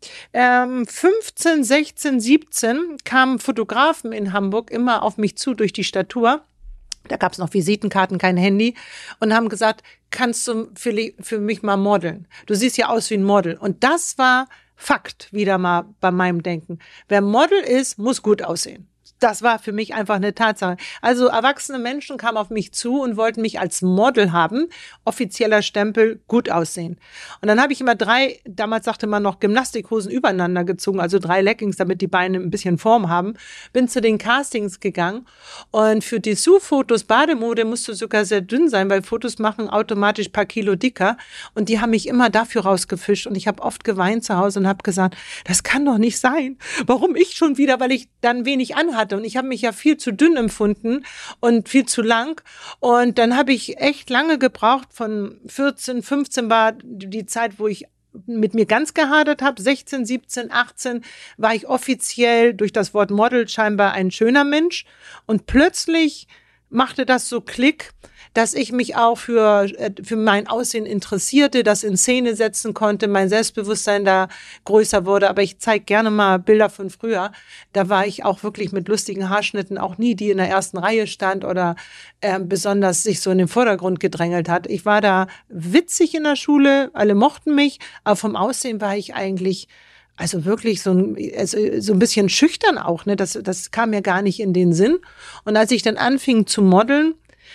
15, 16, 17 kamen Fotografen in Hamburg immer auf mich zu durch die Statur. Da gab es noch Visitenkarten, kein Handy, und haben gesagt, kannst du für mich mal modeln? Du siehst ja aus wie ein Model. Und das war Fakt wieder mal bei meinem Denken. Wer Model ist, muss gut aussehen. Das war für mich einfach eine Tatsache. Also erwachsene Menschen kamen auf mich zu und wollten mich als Model haben. Offizieller Stempel, gut aussehen. Und dann habe ich immer 3, damals sagte man noch, Gymnastikhosen übereinander gezogen, also 3 Leggings, damit die Beine ein bisschen Form haben. Bin zu den Castings gegangen, und für Dessous-Fotos, Bademode, musst du sogar sehr dünn sein, weil Fotos machen automatisch ein paar Kilo dicker. Und die haben mich immer dafür rausgefischt, und ich habe oft geweint zu Hause und habe gesagt, das kann doch nicht sein. Warum ich schon wieder? Weil ich dann wenig anhatte. Und ich habe mich ja viel zu dünn empfunden und viel zu lang. Und dann habe ich echt lange gebraucht. Von 14, 15 war die Zeit, wo ich mit mir ganz gehadert habe. 16, 17, 18 war ich offiziell durch das Wort Model scheinbar ein schöner Mensch. Und plötzlich machte das so Klick, dass ich mich auch für mein Aussehen interessierte, das in Szene setzen konnte, mein Selbstbewusstsein da größer wurde. Aber ich zeige gerne mal Bilder von früher. Da war ich auch wirklich mit lustigen Haarschnitten, auch nie die in der ersten Reihe stand oder besonders sich so in den Vordergrund gedrängelt hat. Ich war da witzig in der Schule, alle mochten mich, aber vom Aussehen war ich eigentlich also wirklich so ein bisschen schüchtern auch, ne? Das kam mir gar nicht in den Sinn. Und als ich dann anfing zu modeln,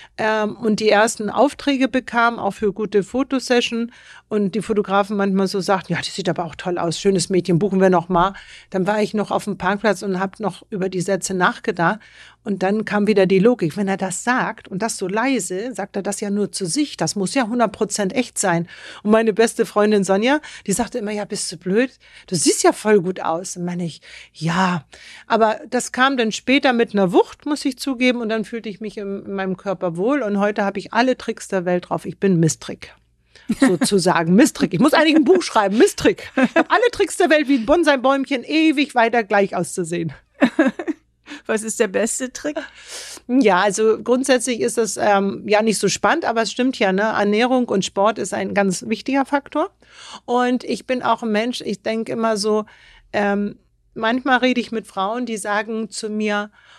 und die ersten Aufträge bekam, auch für gute Fotosession, und die Fotografen manchmal so sagten, ja, die sieht aber auch toll aus, schönes Mädchen, buchen wir noch mal. Dann war ich noch auf dem Parkplatz und habe noch über die Sätze nachgedacht, und dann kam wieder die Logik, wenn er das sagt und das so leise, sagt er das ja nur zu sich, das muss ja 100% echt sein. Und meine beste Freundin Sonja, die sagte immer, ja, bist du blöd, du siehst ja voll gut aus. Und meine ich, ja, aber das kam dann später mit einer Wucht, muss ich zugeben, und dann fühlte ich mich in meinem Körper wohl, und heute habe ich alle Tricks der Welt drauf. Ich bin Misstrick. Sozusagen, Misstrick. Ich muss eigentlich ein Buch schreiben, Misstrick. Ich habe alle Tricks der Welt, wie ein Bonsai-Bäumchen, ewig weiter gleich auszusehen. Was ist der beste Trick? Ja, also grundsätzlich ist das ja nicht so spannend, aber es stimmt ja, ne? Ernährung und Sport ist ein ganz wichtiger Faktor. Und ich bin auch ein Mensch, ich denke immer so, manchmal rede ich mit Frauen, die sagen zu mir,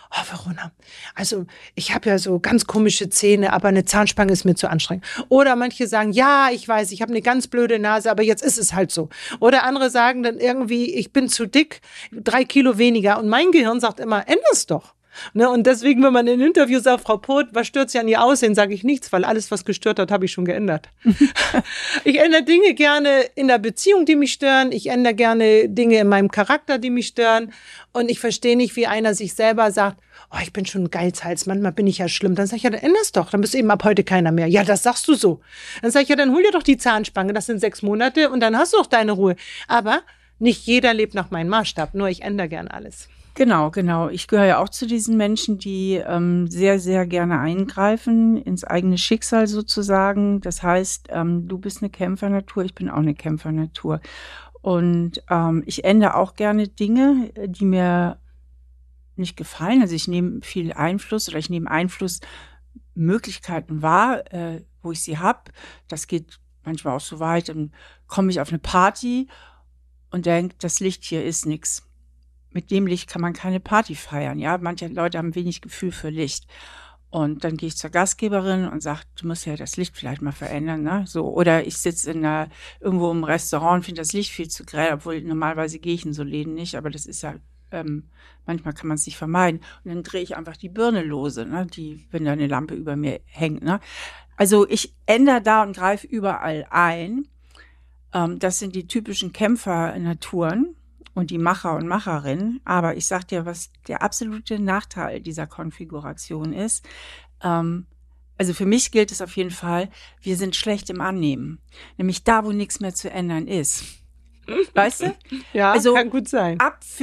oh Verona, also ich habe ja so ganz komische Zähne, aber eine Zahnspange ist mir zu anstrengend. Oder manche sagen, ja, ich weiß, ich habe eine ganz blöde Nase, aber jetzt ist es halt so. Oder andere sagen dann irgendwie, ich bin zu dick, 3 Kilo weniger. Und mein Gehirn sagt immer, änder es doch. Ne, und deswegen, wenn man in Interviews sagt, Frau Poth, was stört Sie an Ihr Aussehen, sage ich nichts, weil alles, was gestört hat, habe ich schon geändert. Ich ändere Dinge gerne in der Beziehung, die mich stören. Ich ändere gerne Dinge in meinem Charakter, die mich stören. Und ich verstehe nicht, wie einer sich selber sagt, oh, ich bin schon ein Geizhals, manchmal bin ich ja schlimm. Dann sage ich, ja, dann änder's doch, dann bist du eben ab heute keiner mehr. Ja, das sagst du so. Dann sage ich, ja, dann hol dir doch die Zahnspange, das sind 6 Monate und dann hast du doch deine Ruhe. Aber nicht jeder lebt nach meinem Maßstab, nur ich ändere gern alles. Genau. Ich gehöre ja auch zu diesen Menschen, die sehr, sehr gerne eingreifen ins eigene Schicksal sozusagen. Das heißt, du bist eine Kämpfernatur, ich bin auch eine Kämpfernatur. Und ich ändere auch gerne Dinge, die mir nicht gefallen. Also ich nehme viel Einfluss oder ich nehme Einflussmöglichkeiten wahr, wo ich sie habe. Das geht manchmal auch so weit. Dann komme ich auf eine Party und denke, das Licht hier ist nix. Mit dem Licht kann man keine Party feiern, ja. Manche Leute haben wenig Gefühl für Licht. Und dann gehe ich zur Gastgeberin und sage, du musst ja das Licht vielleicht mal verändern, ne? So. Oder ich sitze irgendwo im Restaurant und finde das Licht viel zu grell, obwohl normalerweise gehe ich in so Läden nicht, aber das ist ja, manchmal kann man es nicht vermeiden. Und dann drehe ich einfach die Birne lose, ne? Wenn da eine Lampe über mir hängt, ne? Also ich ändere da und greife überall ein. Das sind die typischen Kämpfernaturen und die Macher und Macherinnen. Aber ich sag dir, was der absolute Nachteil dieser Konfiguration ist. Also für mich gilt es auf jeden Fall, wir sind schlecht im Annehmen. Nämlich da, wo nichts mehr zu ändern ist. Weißt du? Ja, also kann gut sein.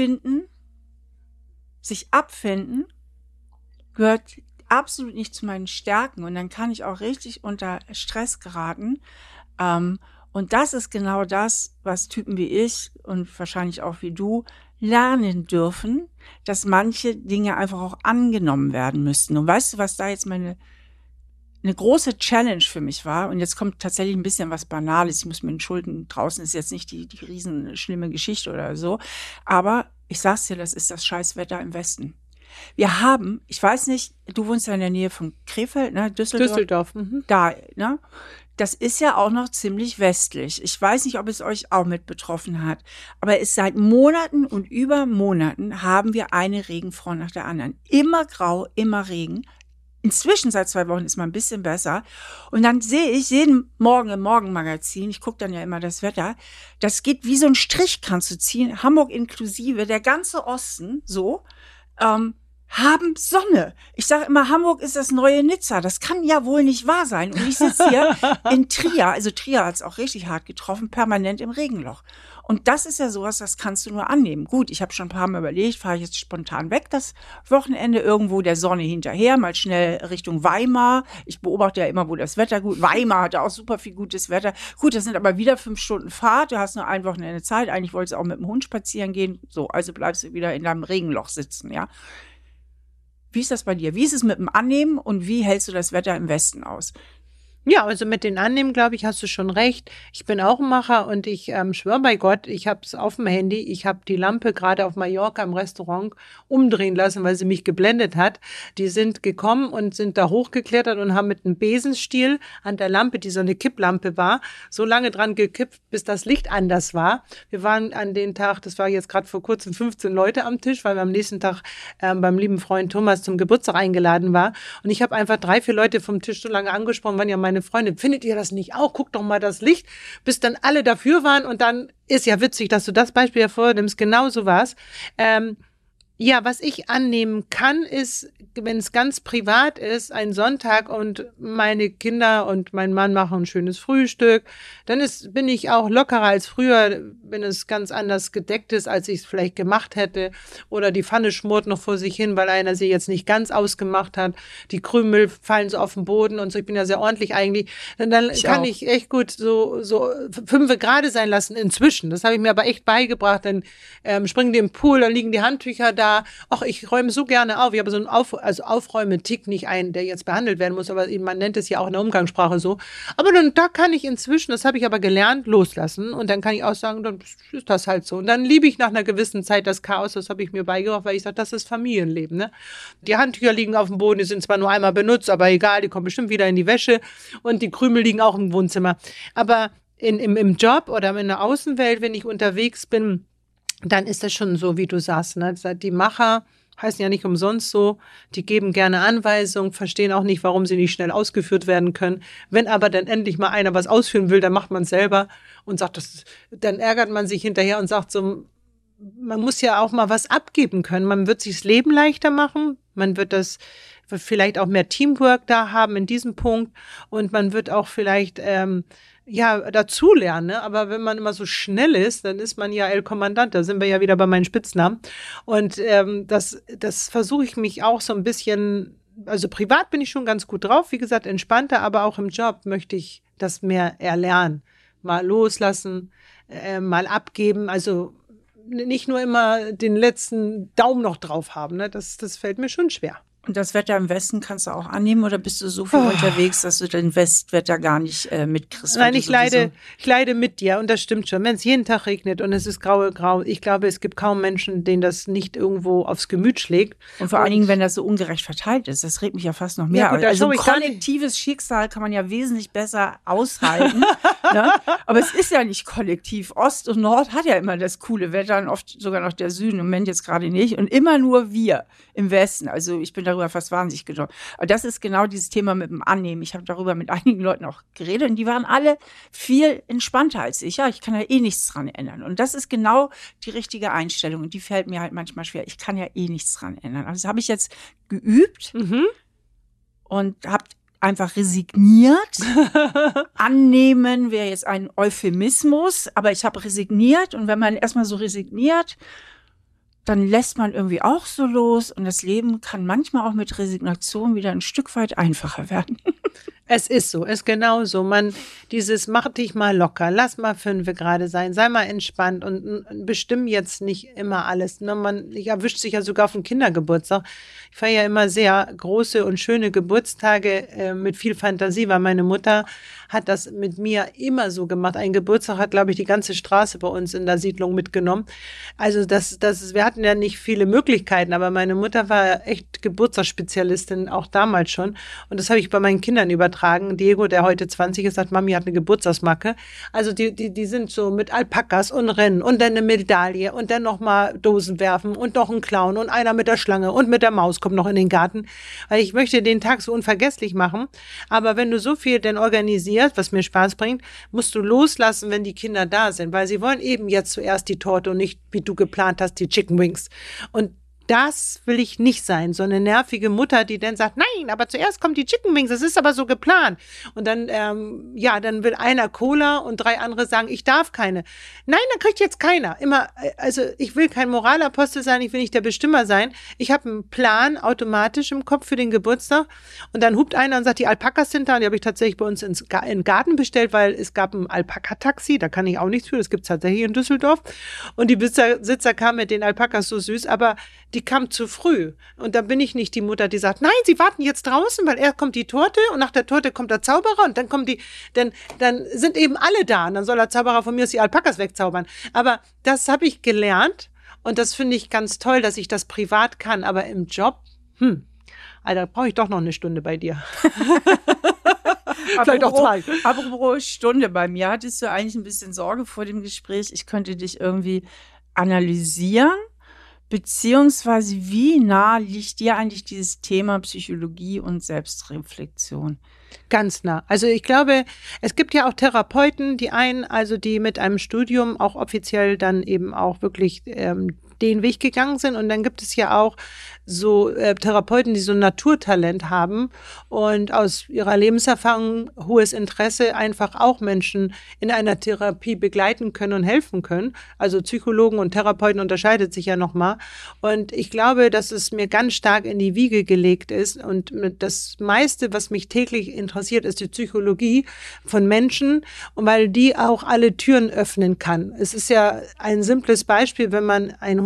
Sich abfinden, gehört absolut nicht zu meinen Stärken. Und dann kann ich auch richtig unter Stress geraten. Und das ist genau das, was Typen wie ich und wahrscheinlich auch wie du lernen dürfen, dass manche Dinge einfach auch angenommen werden müssten. Und weißt du, was da jetzt eine große Challenge für mich war? Und jetzt kommt tatsächlich ein bisschen was Banales. Ich muss mir entschuldigen, draußen ist jetzt nicht die riesen schlimme Geschichte oder so. Aber ich sag's dir, das ist das Scheißwetter im Westen. Wir haben, ich weiß nicht, du wohnst ja in der Nähe von Krefeld, ne? Düsseldorf. Da, ne? Das ist ja auch noch ziemlich westlich. Ich weiß nicht, ob es euch auch mit betroffen hat. Aber es seit Monaten und über Monaten haben wir eine Regenfront nach der anderen. Immer grau, immer Regen. Inzwischen seit 2 Wochen ist mal ein bisschen besser. Und dann sehe ich jeden Morgen im Morgenmagazin, ich gucke dann ja immer das Wetter, das geht wie so ein Strich, kannst du ziehen, Hamburg inklusive, der ganze Osten, so, haben Sonne. Ich sage immer, Hamburg ist das neue Nizza. Das kann ja wohl nicht wahr sein. Und ich sitze hier in Trier, also Trier hat es auch richtig hart getroffen, permanent im Regenloch. Und das ist ja sowas, das kannst du nur annehmen. Gut, ich habe schon ein paar Mal überlegt, fahre ich jetzt spontan weg das Wochenende, irgendwo der Sonne hinterher, mal schnell Richtung Weimar. Ich beobachte ja immer, wo das Wetter gut. Weimar hatte auch super viel gutes Wetter. Gut, das sind aber wieder 5 Stunden Fahrt. Du hast nur ein Wochenende Zeit. Eigentlich wolltest du auch mit dem Hund spazieren gehen. So, also bleibst du wieder in deinem Regenloch sitzen, ja. Wie ist das bei dir? Wie ist es mit dem Annehmen und wie hältst du das Wetter im Westen aus? Ja, also mit den Annehmen, glaube ich, hast du schon recht. Ich bin auch ein Macher und ich schwöre bei Gott, ich habe es auf dem Handy. Ich habe die Lampe gerade auf Mallorca im Restaurant umdrehen lassen, weil sie mich geblendet hat. Die sind gekommen und sind da hochgeklettert und haben mit einem Besenstiel an der Lampe, die so eine Kipplampe war, so lange dran gekippt, bis das Licht anders war. Wir waren an den Tag, das war jetzt gerade vor kurzem, 15 Leute am Tisch, weil wir am nächsten Tag beim lieben Freund Thomas zum Geburtstag eingeladen war. Und ich habe einfach 3, 4 Leute vom Tisch so lange angesprochen, waren ja meine Freunde, findet ihr das nicht auch? Guckt doch mal das Licht, bis dann alle dafür waren und dann ist ja witzig, dass du das Beispiel hervornimmst, genau so war's. Ja, was ich annehmen kann, ist, wenn es ganz privat ist, ein Sonntag und meine Kinder und mein Mann machen ein schönes Frühstück, dann bin ich auch lockerer als früher, wenn es ganz anders gedeckt ist, als ich es vielleicht gemacht hätte. Oder die Pfanne schmort noch vor sich hin, weil einer sie jetzt nicht ganz ausgemacht hat. Die Krümel fallen so auf den Boden und so. Ich bin ja sehr ordentlich eigentlich. Dann kann ich echt gut so 5 gerade sein lassen inzwischen. Das habe ich mir aber echt beigebracht. Dann springen die im Pool, dann liegen die Handtücher da. Ach, ich räume so gerne auf. Ich habe so einen also Aufräumetick nicht ein, der jetzt behandelt werden muss, aber man nennt es ja auch in der Umgangssprache so. Aber dann, da kann ich inzwischen, das habe ich aber gelernt, loslassen. Und dann kann ich auch sagen, dann ist das halt so. Und dann liebe ich nach einer gewissen Zeit das Chaos, das habe ich mir beigebracht, weil ich sage, das ist Familienleben. Ne? Die Handtücher liegen auf dem Boden, die sind zwar nur einmal benutzt, aber egal, die kommen bestimmt wieder in die Wäsche. Und die Krümel liegen auch im Wohnzimmer. Aber im Job oder in der Außenwelt, wenn ich unterwegs bin, dann ist das schon so, wie du sagst. Ne? Die Macher heißen ja nicht umsonst so, die geben gerne Anweisungen, verstehen auch nicht, warum sie nicht schnell ausgeführt werden können. Wenn aber dann endlich mal einer was ausführen will, dann macht man es selber und sagt, dann ärgert man sich hinterher und sagt so, man muss ja auch mal was abgeben können. Man wird sich das Leben leichter machen, man wird vielleicht auch mehr Teamwork da haben in diesem Punkt und man wird auch vielleicht dazulernen, ne? Aber wenn man immer so schnell ist, dann ist man ja El Kommandant, da sind wir ja wieder bei meinen Spitznamen. Und das versuche ich mich auch so ein bisschen, also privat bin ich schon ganz gut drauf, wie gesagt, entspannter, aber auch im Job möchte ich das mehr erlernen. Mal loslassen, mal abgeben, also nicht nur immer den letzten Daumen noch drauf haben, ne? Das fällt mir schon schwer. Und das Wetter im Westen kannst du auch annehmen oder bist du so viel unterwegs, dass du den Westwetter gar nicht mitkriegst? Nein, ich leide mit dir und das stimmt schon. Wenn es jeden Tag regnet und es ist grau, ich glaube, es gibt kaum Menschen, denen das nicht irgendwo aufs Gemüt schlägt. Und vor allen Dingen, wenn das so ungerecht verteilt ist, das regt mich ja fast noch mehr. Ja, gut, also ein kollektives Schicksal kann man ja wesentlich besser aushalten. Ne? Aber es ist ja nicht kollektiv. Ost und Nord hat ja immer das coole Wetter und oft sogar noch der Süden, im Moment jetzt gerade nicht. Und immer nur wir im Westen. Also ich bin darüber fast wahnsinnig geworden. Aber das ist genau dieses Thema mit dem Annehmen. Ich habe darüber mit einigen Leuten auch geredet und die waren alle viel entspannter als ich. Ja, ich kann ja eh nichts dran ändern. Und das ist genau die richtige Einstellung. Und die fällt mir halt manchmal schwer. Ich kann ja eh nichts dran ändern. Also das habe ich jetzt geübt und habe einfach resigniert. Annehmen wäre jetzt ein Euphemismus, aber ich habe resigniert. Und wenn man erstmal so resigniert, dann lässt man irgendwie auch so los und das Leben kann manchmal auch mit Resignation wieder ein Stück weit einfacher werden. Es ist so, ist genau so. Mach dich mal locker, lass mal 5 gerade sein, sei mal entspannt und bestimm jetzt nicht immer alles. Ich erwischt sich ja sogar auf den Kindergeburtstag. Ich feiere ja immer sehr große und schöne Geburtstage mit viel Fantasie, weil meine Mutter hat das mit mir immer so gemacht. Ein Geburtstag hat, glaube ich, die ganze Straße bei uns in der Siedlung mitgenommen. Also wir hatten ja nicht viele Möglichkeiten, aber meine Mutter war echt Geburtstagsspezialistin, auch damals schon. Und das habe ich bei meinen Kindern übertragen. Diego, der heute 20 ist, sagt, Mami hat eine Geburtstagsmacke. Also die sind so mit Alpakas und Rennen und dann eine Medaille und dann nochmal Dosen werfen und noch ein Clown und einer mit der Schlange und mit der Maus kommt noch in den Garten. Weil ich möchte den Tag so unvergesslich machen. Aber wenn du so viel denn organisierst, was mir Spaß bringt, musst du loslassen, wenn die Kinder da sind. Weil sie wollen eben jetzt zuerst die Torte und nicht, wie du geplant hast, die Chicken Wings. Und das will ich nicht sein, so eine nervige Mutter, die dann sagt, nein, aber zuerst kommt die Chicken Wings, das ist aber so geplant. Und dann, dann will einer Cola und 3 andere sagen, ich darf keine. Nein, dann kriegt jetzt keiner. Immer, also ich will kein Moralapostel sein, ich will nicht der Bestimmer sein. Ich habe einen Plan automatisch im Kopf für den Geburtstag und dann hupt einer und sagt, die Alpakas sind da und die habe ich tatsächlich bei uns in den Garten bestellt, weil es gab ein Alpaka-Taxi, da kann ich auch nichts für, das gibt es tatsächlich in Düsseldorf. Und die Besitzer kamen mit den Alpakas so süß, aber die kam zu früh. Und da bin ich nicht die Mutter, die sagt, nein, sie warten jetzt draußen, weil erst kommt die Torte und nach der Torte kommt der Zauberer und dann dann sind eben alle da und dann soll der Zauberer von mir aus die Alpakas wegzaubern. Aber das habe ich gelernt und das finde ich ganz toll, dass ich das privat kann, aber im Job, Alter, brauche ich doch noch eine Stunde bei dir. Vielleicht auch 2. Apropos Stunde, bei mir hattest du eigentlich ein bisschen Sorge vor dem Gespräch. Ich könnte dich irgendwie analysieren. Beziehungsweise, wie nah liegt dir eigentlich dieses Thema Psychologie und Selbstreflexion? Ganz nah. Also ich glaube, es gibt ja auch Therapeuten, die mit einem Studium auch offiziell dann eben auch wirklich den Weg gegangen sind. Und dann gibt es ja auch so Therapeuten, die so ein Naturtalent haben und aus ihrer Lebenserfahrung hohes Interesse einfach auch Menschen in einer Therapie begleiten können und helfen können. Also Psychologen und Therapeuten unterscheidet sich ja nochmal. Und ich glaube, dass es mir ganz stark in die Wiege gelegt ist. Und das meiste, was mich täglich interessiert, ist die Psychologie von Menschen, und weil die auch alle Türen öffnen kann. Es ist ja ein simples Beispiel, wenn man ein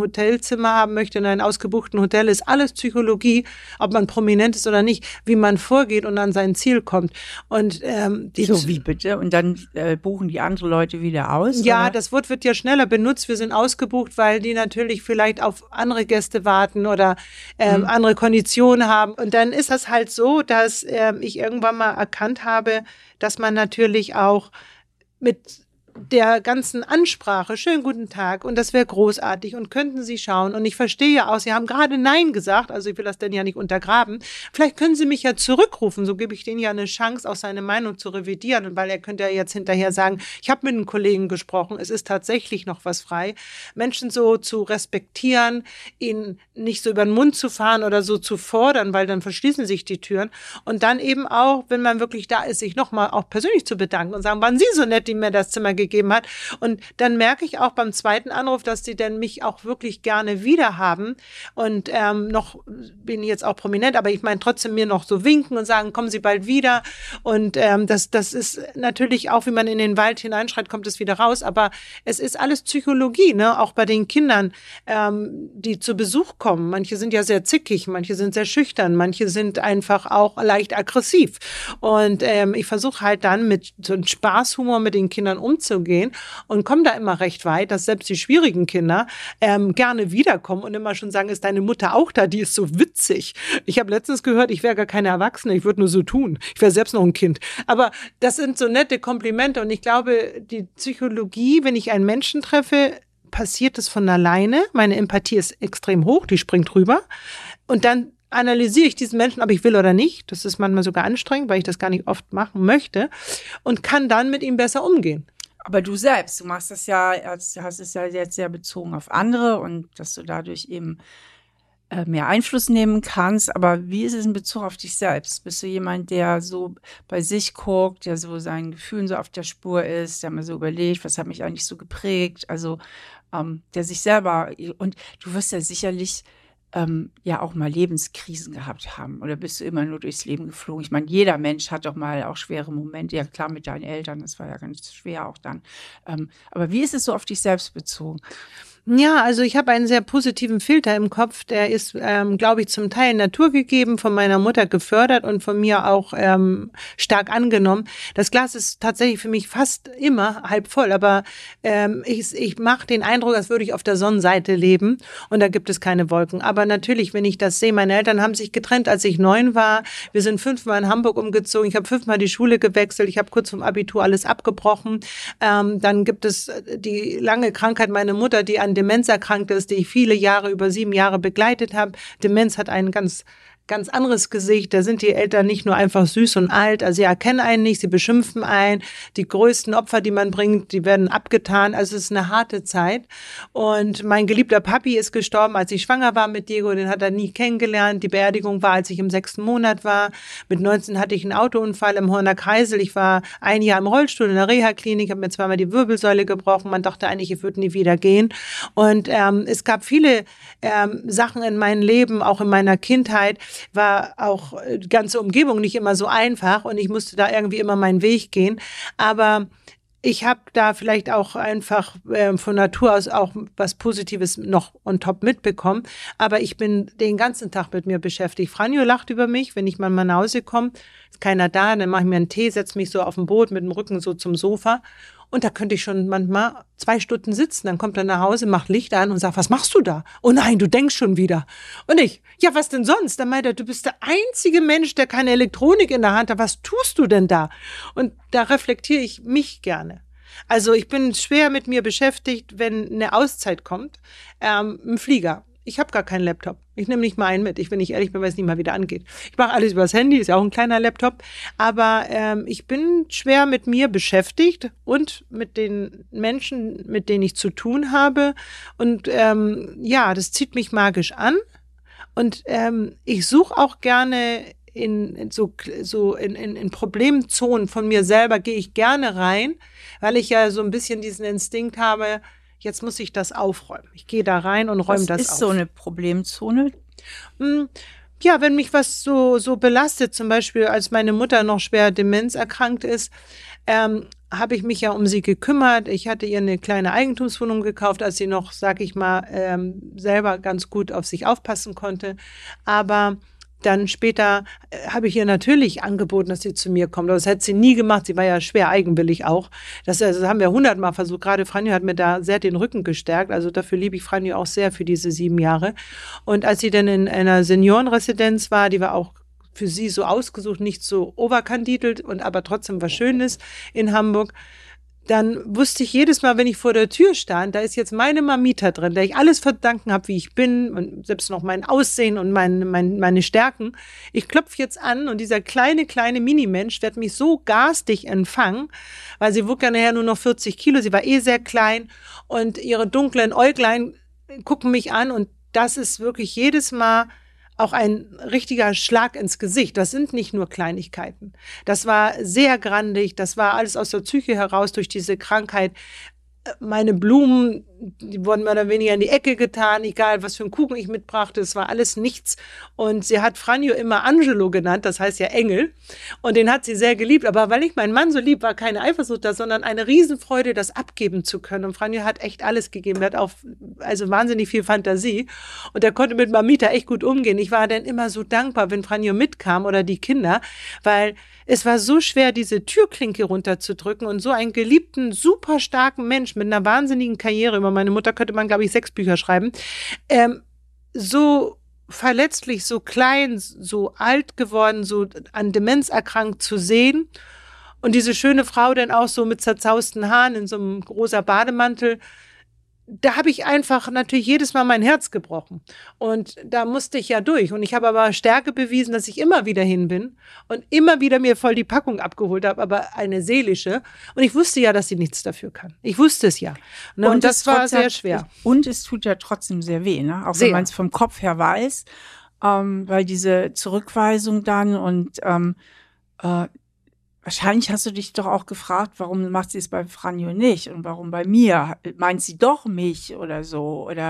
Hotelzimmer haben möchte in einem ausgebuchten Hotel, ist alles Psychologie, ob man prominent ist oder nicht, wie man vorgeht und an sein Ziel kommt. Und so wie bitte? Und dann buchen die andere Leute wieder aus? Ja, oder? das Wort wird ja schneller benutzt. Wir sind ausgebucht, weil die natürlich vielleicht auf andere Gäste warten oder andere Konditionen haben. Und dann ist das halt so, dass ich irgendwann mal erkannt habe, dass man natürlich auch mit der ganzen Ansprache, schönen guten Tag und das wäre großartig und könnten Sie schauen und ich verstehe ja auch, Sie haben gerade Nein gesagt, also ich will das denn ja nicht untergraben, vielleicht können Sie mich ja zurückrufen, so gebe ich denen ja eine Chance, auch seine Meinung zu revidieren, weil er könnte ja jetzt hinterher sagen, ich habe mit einem Kollegen gesprochen, es ist tatsächlich noch was frei, Menschen so zu respektieren, ihnen nicht so über den Mund zu fahren oder so zu fordern, weil dann verschließen sich die Türen und dann eben auch, wenn man wirklich da ist, sich nochmal auch persönlich zu bedanken und sagen, waren Sie so nett, die mir das Zimmer gegeben hat. Und dann merke ich auch beim zweiten Anruf, dass die dann mich auch wirklich gerne wieder haben. Und noch bin ich jetzt auch prominent, aber ich meine trotzdem mir noch so winken und sagen, kommen Sie bald wieder. Und das ist natürlich auch, wie man in den Wald hineinschreit, kommt es wieder raus. Aber es ist alles Psychologie, ne? Auch bei den Kindern, die zu Besuch kommen. Manche sind ja sehr zickig, manche sind sehr schüchtern, manche sind einfach auch leicht aggressiv. Und ich versuche halt dann mit so einem Spaßhumor mit den Kindern umzugehen und komme da immer recht weit, dass selbst die schwierigen Kinder gerne wiederkommen und immer schon sagen, ist deine Mutter auch da? Die ist so witzig. Ich habe letztens gehört, ich wäre gar keine Erwachsene, ich würde nur so tun. Ich wäre selbst noch ein Kind. Aber das sind so nette Komplimente und ich glaube, die Psychologie, wenn ich einen Menschen treffe, passiert es von alleine. Meine Empathie ist extrem hoch, die springt rüber. Und dann analysiere ich diesen Menschen, ob ich will oder nicht. Das ist manchmal sogar anstrengend, weil ich das gar nicht oft machen möchte und kann dann mit ihm besser umgehen. Aber du selbst, du machst das ja, hast es ja jetzt sehr bezogen auf andere und dass du dadurch eben mehr Einfluss nehmen kannst. Aber wie ist es in Bezug auf dich selbst? Bist du jemand, der so bei sich guckt, der so seinen Gefühlen so auf der Spur ist, der mal so überlegt, was hat mich eigentlich so geprägt? Also der sich selber, und du wirst ja sicherlich ja auch mal Lebenskrisen gehabt haben oder bist du immer nur durchs Leben geflogen? Ich meine, jeder Mensch hat doch mal auch schwere Momente. Ja klar, mit deinen Eltern, das war ja ganz schwer auch dann. Aber wie ist es so auf dich selbst bezogen? Ja, also ich habe einen sehr positiven Filter im Kopf. Der ist, glaube ich, zum Teil naturgegeben, von meiner Mutter gefördert und von mir auch stark angenommen. Das Glas ist tatsächlich für mich fast immer halb voll, aber ich mache den Eindruck, als würde ich auf der Sonnenseite leben und da gibt es keine Wolken. Aber natürlich, wenn ich das sehe, meine Eltern haben sich getrennt, als ich 9 war. Wir sind 5-mal in Hamburg umgezogen. Ich habe 5-mal die Schule gewechselt. Ich habe kurz vorm Abitur alles abgebrochen. Dann gibt es die lange Krankheit meiner Mutter, die an Demenz erkrankt ist, die ich viele Jahre, über 7 Jahre begleitet habe. Demenz hat einen ganz anderes Gesicht. Da sind die Eltern nicht nur einfach süß und alt, also sie erkennen einen nicht, sie beschimpfen einen. Die größten Opfer, die man bringt, die werden abgetan. Also es ist eine harte Zeit. Und mein geliebter Papi ist gestorben, als ich schwanger war mit Diego. Den hat er nie kennengelernt. Die Beerdigung war, als ich im 6. Monat war. Mit 19 hatte ich einen Autounfall im Horner Kreisel. Ich war 1 Jahr im Rollstuhl in der Reha-Klinik, habe mir 2-mal die Wirbelsäule gebrochen. Man dachte eigentlich, ich würde nie wieder gehen. Und es gab viele Sachen in meinem Leben, auch in meiner Kindheit, war auch die ganze Umgebung nicht immer so einfach und ich musste da irgendwie immer meinen Weg gehen. Aber ich habe da vielleicht auch einfach von Natur aus auch was Positives noch on top mitbekommen. Aber ich bin den ganzen Tag mit mir beschäftigt. Franjo lacht über mich, wenn ich mal nach Hause komme. Ist keiner da, dann mache ich mir einen Tee, setze mich so auf dem Boot mit dem Rücken so zum Sofa. Und da könnte ich schon manchmal 2 Stunden sitzen. Dann kommt er nach Hause, macht Licht an und sagt, was machst du da? Oh nein, du denkst schon wieder. Und ich, ja, was denn sonst? Dann meint er, du bist der einzige Mensch, der keine Elektronik in der Hand hat. Was tust du denn da? Und da reflektiere ich mich gerne. Also ich bin schwer mit mir beschäftigt, wenn eine Auszeit kommt. Ein Flieger. Ich habe gar keinen Laptop. Ich nehme nicht mal einen mit. Ich bin nicht ehrlich, weil es nicht mal wieder angeht. Ich mache alles übers Handy, ist ja auch ein kleiner Laptop. Aber ich bin schwer mit mir beschäftigt und mit den Menschen, mit denen ich zu tun habe. Und ja, das zieht mich magisch an. Und ich suche auch gerne in Problemzonen von mir selber, gehe ich gerne rein, weil ich ja so ein bisschen diesen Instinkt habe, jetzt muss ich das aufräumen. Ich gehe da rein und räume das auf. Was ist so eine Problemzone? Ja, wenn mich was so belastet, zum Beispiel als meine Mutter noch schwer Demenz erkrankt ist, habe ich mich ja um sie gekümmert. Ich hatte ihr eine kleine Eigentumswohnung gekauft, als sie noch, sag ich mal, selber ganz gut auf sich aufpassen konnte. Aber dann später habe ich ihr natürlich angeboten, dass sie zu mir kommt. Aber das hätte sie nie gemacht. Sie war ja schwer eigenwillig auch. Das haben wir 100-mal versucht. Gerade Franjo hat mir da sehr den Rücken gestärkt. Also dafür liebe ich Franjo auch sehr für diese 7 Jahre. Und als sie dann in einer Seniorenresidenz war, die war auch für sie so ausgesucht, nicht so overkandidelt und aber trotzdem was Schönes in Hamburg, dann wusste ich jedes Mal, wenn ich vor der Tür stand, da ist jetzt meine Mamita drin, der ich alles verdanken habe, wie ich bin und selbst noch mein Aussehen und meine Stärken. Ich klopfe jetzt an und dieser kleine Minimensch wird mich so garstig empfangen, weil sie wog ja nachher nur noch 40 Kilo, sie war sehr klein und ihre dunklen Äuglein gucken mich an und das ist wirklich jedes Mal auch ein richtiger Schlag ins Gesicht. Das sind nicht nur Kleinigkeiten. Das war sehr grandig, das war alles aus der Psyche heraus durch diese Krankheit. Meine Blumen, die wurden mehr oder weniger in die Ecke getan, egal was für einen Kuchen ich mitbrachte, es war alles nichts. Und sie hat Franjo immer Angelo genannt, das heißt ja Engel. Und den hat sie sehr geliebt. Aber weil ich meinen Mann so lieb, war keine Eifersucht da, sondern eine Riesenfreude, das abgeben zu können. Und Franjo hat echt alles gegeben. Er hat auch also wahnsinnig viel Fantasie. Und er konnte mit Mamita echt gut umgehen. Ich war dann immer so dankbar, wenn Franjo mitkam oder die Kinder, weil es war so schwer, diese Türklinke runterzudrücken und so einen geliebten, super starken Mensch mit einer wahnsinnigen Karriere, über meine Mutter könnte man, glaube ich, 6 Bücher schreiben, so verletzlich, so klein, so alt geworden, so an Demenz erkrankt zu sehen und diese schöne Frau dann auch so mit zerzausten Haaren in so einem rosa Bademantel, da habe ich einfach natürlich jedes Mal mein Herz gebrochen. Und da musste ich ja durch. Und ich habe aber Stärke bewiesen, dass ich immer wieder hin bin und immer wieder mir voll die Packung abgeholt habe, aber eine seelische. Und ich wusste ja, dass sie nichts dafür kann. Ich wusste es ja. Ne? Und das war sehr schwer. Und es tut ja trotzdem sehr weh, ne? Auch sehr. Wenn man es vom Kopf her weiß, weil diese Zurückweisung dann und wahrscheinlich hast du dich doch auch gefragt, warum macht sie es bei Franjo nicht und warum bei mir? Meint sie doch mich oder so? Oder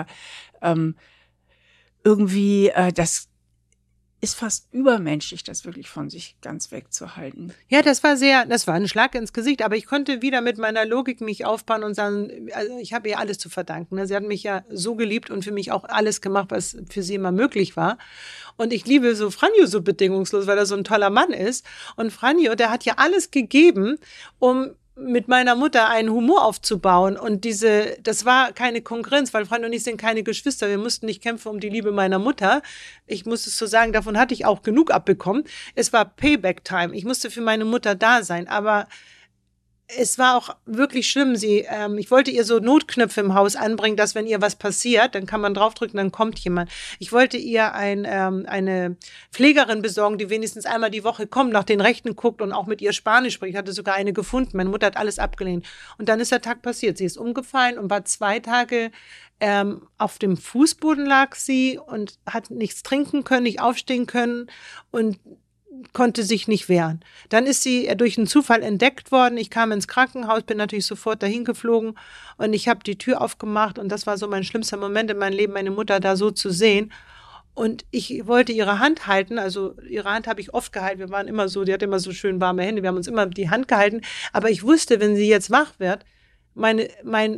irgendwie, das ist fast übermenschlich, das wirklich von sich ganz wegzuhalten. Ja, das war ein Schlag ins Gesicht, aber ich konnte wieder mit meiner Logik mich aufbauen und sagen, also ich habe ihr alles zu verdanken. Sie hat mich ja so geliebt und für mich auch alles gemacht, was für sie immer möglich war. Und ich liebe so Franjo so bedingungslos, weil er so ein toller Mann ist. Und Franjo, der hat ja alles gegeben, um mit meiner Mutter einen Humor aufzubauen. Und das war keine Konkurrenz, weil Franjo und ich sind keine Geschwister. Wir mussten nicht kämpfen um die Liebe meiner Mutter. Ich muss es so sagen, davon hatte ich auch genug abbekommen. Es war Payback-Time. Ich musste für meine Mutter da sein. Aber es war auch wirklich schlimm. Ich wollte ihr so Notknöpfe im Haus anbringen, dass wenn ihr was passiert, dann kann man draufdrücken, dann kommt jemand. Ich wollte ihr eine Pflegerin besorgen, die wenigstens einmal die Woche kommt, nach den Rechten guckt und auch mit ihr Spanisch spricht. Ich hatte sogar eine gefunden. Meine Mutter hat alles abgelehnt. Und dann ist der Tag passiert. Sie ist umgefallen und war 2 Tage auf dem Fußboden lag sie und hat nichts trinken können, nicht aufstehen können und konnte sich nicht wehren. Dann ist sie durch einen Zufall entdeckt worden. Ich kam ins Krankenhaus, bin natürlich sofort dahin geflogen und ich habe die Tür aufgemacht und das war so mein schlimmster Moment in meinem Leben, meine Mutter da so zu sehen. Und ich wollte ihre Hand halten, also ihre Hand habe ich oft gehalten, wir waren immer so, die hat immer so schön warme Hände, wir haben uns immer die Hand gehalten, aber ich wusste, wenn sie jetzt wach wird, meine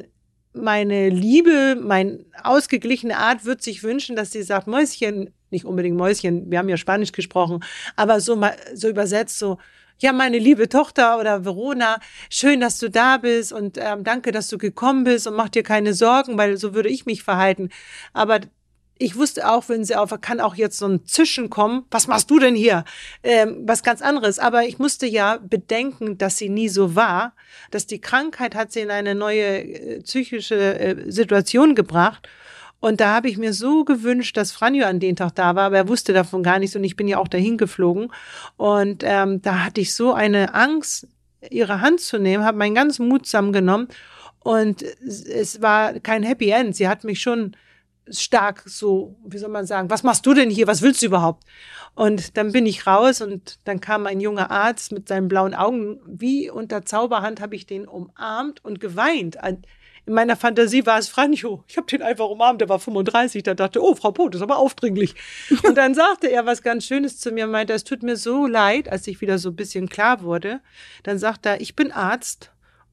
Liebe, meine ausgeglichene Art wird sich wünschen, dass sie sagt, Mäuschen, nicht unbedingt Mäuschen, wir haben ja Spanisch gesprochen, aber so übersetzt so, ja, meine liebe Tochter oder Verona, schön, dass du da bist und danke, dass du gekommen bist und mach dir keine Sorgen, weil so würde ich mich verhalten. Aber ich wusste auch, kann auch jetzt so ein Zischen kommen. Was machst du denn hier? Was ganz anderes. Aber ich musste ja bedenken, dass sie nie so war, dass die Krankheit hat sie in eine neue psychische Situation gebracht. Und da habe ich mir so gewünscht, dass Franjo an den Tag da war, aber er wusste davon gar nichts und ich bin ja auch dahin geflogen. Und da hatte ich so eine Angst, ihre Hand zu nehmen, habe meinen ganzen Mut zusammengenommen und es war kein Happy End. Sie hat mich schon stark so, wie soll man sagen, was machst du denn hier, was willst du überhaupt? Und dann bin ich raus und dann kam ein junger Arzt mit seinen blauen Augen, wie unter Zauberhand habe ich den umarmt und geweint. In meiner Fantasie war es Franjo. Ich habe den einfach umarmt, der war 35. Da dachte, oh, Frau Poth, das ist aber aufdringlich. Und dann sagte er was ganz Schönes zu mir, meinte, es tut mir so leid, als ich wieder so ein bisschen klar wurde. Dann sagt er, ich bin Arzt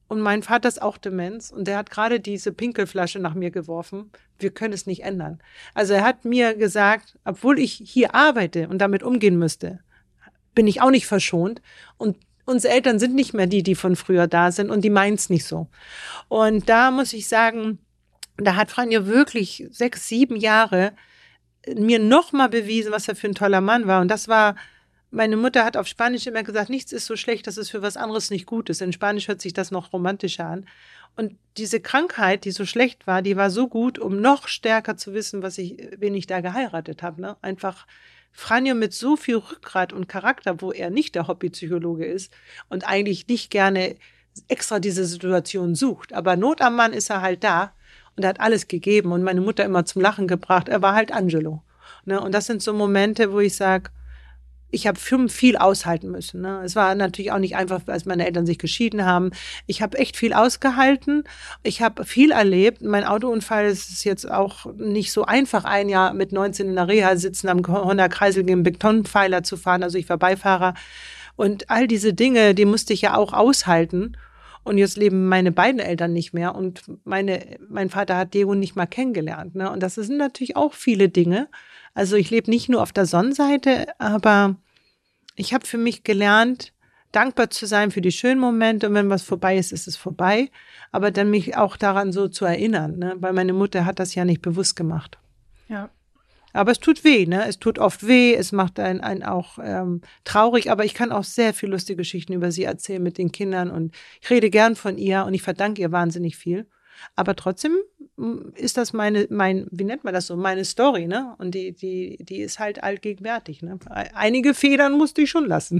Und mein Vater ist auch Demenz und der hat gerade diese Pinkelflasche nach mir geworfen. Wir können es nicht ändern. Also er hat mir gesagt, obwohl ich hier arbeite und damit umgehen müsste, bin ich auch nicht verschont. Und unsere Eltern sind nicht mehr die von früher da sind und die meinen es nicht so. Und da muss ich sagen, da hat Franjo wirklich 6, 7 Jahre mir nochmal bewiesen, was er für ein toller Mann war. Und das war, meine Mutter hat auf Spanisch immer gesagt, nichts ist so schlecht, dass es für was anderes nicht gut ist. In Spanisch hört sich das noch romantischer an. Und diese Krankheit, die so schlecht war, die war so gut, um noch stärker zu wissen, wen ich da geheiratet habe. Ne? Einfach Franjo mit so viel Rückgrat und Charakter, wo er nicht der Hobbypsychologe ist und eigentlich nicht gerne extra diese Situation sucht. Aber Not am Mann ist er halt da und er hat alles gegeben und meine Mutter immer zum Lachen gebracht. Er war halt Angelo. Ne? Und das sind so Momente, wo ich sage, ich habe viel aushalten müssen. Ne? Es war natürlich auch nicht einfach, als meine Eltern sich geschieden haben. Ich habe echt viel ausgehalten. Ich habe viel erlebt. Mein Autounfall ist jetzt auch nicht so einfach, ein Jahr mit 19 in der Reha sitzen, am Honda-Kreisel gegen Betonpfeiler zu fahren. Also ich war Beifahrer. Und all diese Dinge, die musste ich ja auch aushalten. Und jetzt leben meine beiden Eltern nicht mehr. Und mein Vater hat Diego nicht mal kennengelernt. Ne? Und das sind natürlich auch viele Dinge. Also ich lebe nicht nur auf der Sonnenseite, aber ich habe für mich gelernt, dankbar zu sein für die schönen Momente. Und wenn was vorbei ist, ist es vorbei. Aber dann mich auch daran so zu erinnern, ne? Weil meine Mutter hat das ja nicht bewusst gemacht. Ja. Aber es tut weh, ne? Es tut oft weh, es macht einen auch traurig. Aber ich kann auch sehr viele lustige Geschichten über sie erzählen mit den Kindern. Und ich rede gern von ihr und ich verdanke ihr wahnsinnig viel. Aber trotzdem ist das wie nennt man das so, meine Story, ne? Und die ist halt allgegenwärtig, ne? Einige Federn musste ich schon lassen.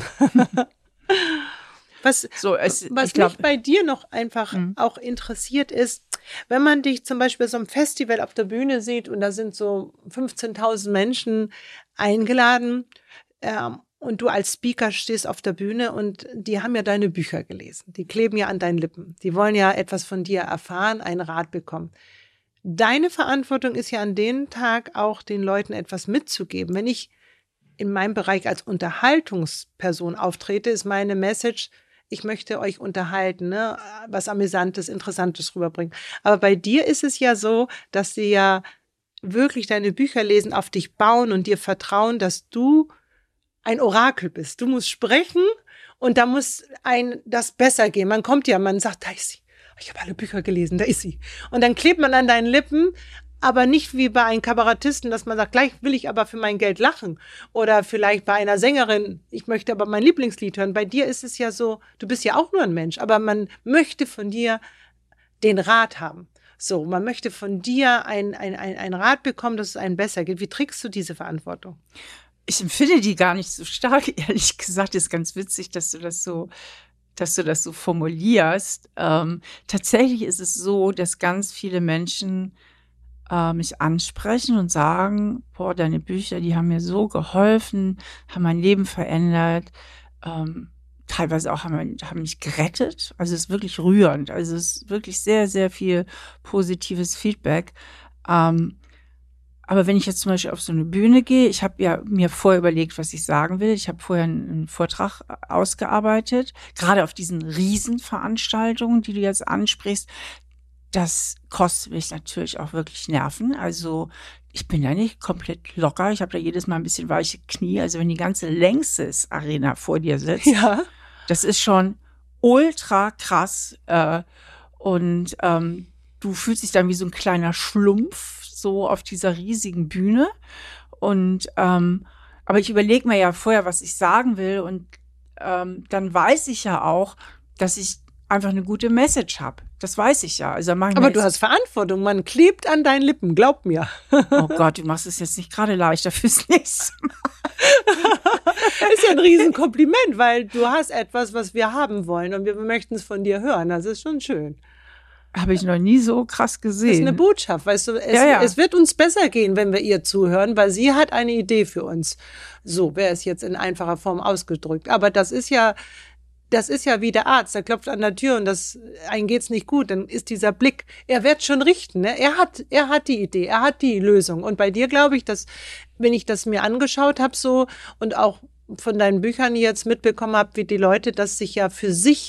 Was mich bei dir noch einfach auch interessiert ist, wenn man dich zum Beispiel so einem Festival auf der Bühne sieht und da sind so 15.000 Menschen eingeladen, und du als Speaker stehst auf der Bühne und die haben ja deine Bücher gelesen. Die kleben ja an deinen Lippen. Die wollen ja etwas von dir erfahren, einen Rat bekommen. Deine Verantwortung ist ja an dem Tag auch den Leuten etwas mitzugeben. Wenn ich in meinem Bereich als Unterhaltungsperson auftrete, ist meine Message, ich möchte euch unterhalten, ne? Was Amüsantes, Interessantes rüberbringen. Aber bei dir ist es ja so, dass sie ja wirklich deine Bücher lesen, auf dich bauen und dir vertrauen, dass du ein Orakel bist. Du musst sprechen und da muss das besser gehen. Man kommt ja, man sagt, da ist sie. Ich habe alle Bücher gelesen, da ist sie. Und dann klebt man an deinen Lippen, aber nicht wie bei einem Kabarettisten, dass man sagt, gleich will ich aber für mein Geld lachen. Oder vielleicht bei einer Sängerin, ich möchte aber mein Lieblingslied hören. Bei dir ist es ja so, du bist ja auch nur ein Mensch, aber man möchte von dir den Rat haben. So, man möchte von dir ein Rat bekommen, dass es einem besser geht. Wie trägst du diese Verantwortung? Ich empfinde die gar nicht so stark, ehrlich gesagt. Ist ganz witzig, dass du das so formulierst. Tatsächlich ist es so, dass ganz viele Menschen mich ansprechen und sagen, boah, deine Bücher, die haben mir so geholfen, haben mein Leben verändert, teilweise auch haben mich gerettet. Also es ist wirklich rührend. Also es ist wirklich sehr, sehr viel positives Feedback. Aber wenn ich jetzt zum Beispiel auf so eine Bühne gehe, ich habe ja mir vorher überlegt, was ich sagen will. Ich habe vorher einen Vortrag ausgearbeitet, gerade auf diesen Riesenveranstaltungen, die du jetzt ansprichst. Das kostet mich natürlich auch wirklich Nerven. Also ich bin da nicht komplett locker. Ich habe da jedes Mal ein bisschen weiche Knie. Also wenn die ganze Längstes Arena vor dir sitzt, ja, das ist schon ultra krass. Und du fühlst dich dann wie so ein kleiner Schlumpf so auf dieser riesigen Bühne. Und aber ich überlege mir ja vorher, was ich sagen will. Und dann weiß ich ja auch, dass ich einfach eine gute Message habe. Das weiß ich ja. Also aber du hast Verantwortung. Man klebt an deinen Lippen, glaub mir. Oh Gott, du machst es jetzt nicht gerade leichter fürs nächste Mal. Ist ja ein Riesenkompliment, weil du hast etwas, was wir haben wollen und wir möchten es von dir hören. Das ist schon schön. Habe ich noch nie so krass gesehen. Das ist eine Botschaft, weißt du. Es wird uns besser gehen, wenn wir ihr zuhören, weil sie hat eine Idee für uns. So wäre es jetzt in einfacher Form ausgedrückt. Aber das ist ja wie der Arzt, der klopft an der Tür und einem geht's nicht gut, dann ist dieser Blick, er wird schon richten, ne? Er hat die Idee, er hat die Lösung. Und bei dir glaube ich, dass, wenn ich das mir angeschaut habe so und auch von deinen Büchern jetzt mitbekommen habe, wie die Leute das sich ja für sich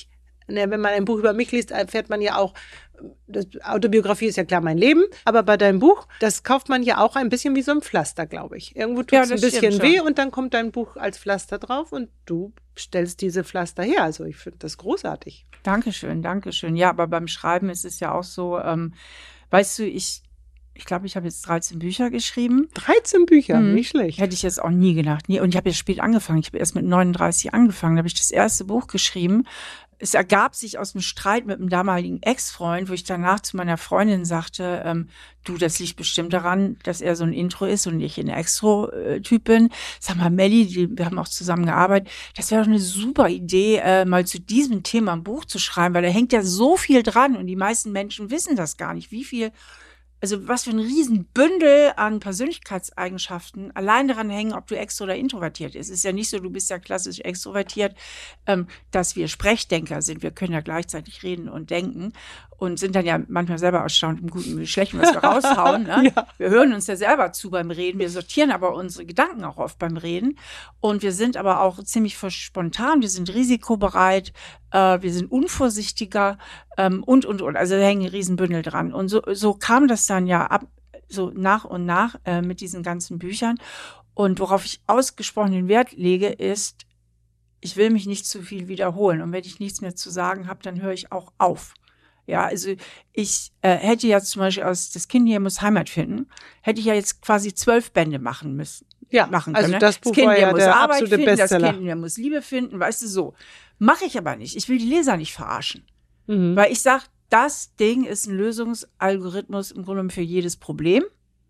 wenn man ein Buch über mich liest, erfährt man ja auch, Autobiografie ist ja klar mein Leben, aber bei deinem Buch, das kauft man ja auch ein bisschen wie so ein Pflaster, glaube ich. Irgendwo tut es ein bisschen weh und dann kommt dein Buch als Pflaster drauf und du stellst diese Pflaster her. Also ich finde das großartig. Dankeschön, Dankeschön. Ja, aber beim Schreiben ist es ja auch so, weißt du, ich glaube, ich habe jetzt 13 Bücher geschrieben. 13 Bücher, nicht schlecht. Hätte ich jetzt auch nie gedacht. Nie. Und ich habe jetzt spät angefangen. Ich habe erst mit 39 angefangen. Da habe ich das erste Buch geschrieben. Es ergab sich aus einem Streit mit einem damaligen Ex-Freund, wo ich danach zu meiner Freundin sagte, du, das liegt bestimmt daran, dass er so ein Intro ist und ich ein Extro-Typ bin. Sag mal, Melli, wir haben auch zusammen gearbeitet. Das wäre doch eine super Idee, mal zu diesem Thema ein Buch zu schreiben, weil da hängt ja so viel dran und die meisten Menschen wissen das gar nicht, wie viel. Also was für ein Riesenbündel an Persönlichkeitseigenschaften allein daran hängen, ob du extro oder introvertiert bist. Es ist ja nicht so, du bist ja klassisch extrovertiert, dass wir Sprechdenker sind. Wir können ja gleichzeitig reden und denken und sind dann ja manchmal selber erstaunt, im Guten und im Schlechten, was wir raushauen. Ne? Ja. Wir hören uns ja selber zu beim Reden. Wir sortieren aber unsere Gedanken auch oft beim Reden. Und wir sind aber auch ziemlich spontan. Wir sind risikobereit. Wir sind unvorsichtiger und. Also da hängen Riesenbündel dran. Und so kam das dann ja ab, so nach und nach mit diesen ganzen Büchern. Und worauf ich ausgesprochenen Wert lege, ist, ich will mich nicht zu viel wiederholen. Und wenn ich nichts mehr zu sagen habe, dann höre ich auch auf. Ja, also ich hätte ja zum Beispiel aus Das Kind hier muss Heimat finden, hätte ich ja jetzt quasi 12 Bände machen müssen. Ja, machen also können. Das Buch Kind war ja muss der Arbeit absolute finden, Bestseller. Das Kind hier muss Liebe finden, weißt du, so. Mache ich aber nicht. Ich will die Leser nicht verarschen. Weil ich sage, das Ding ist ein Lösungsalgorithmus im Grunde für jedes Problem.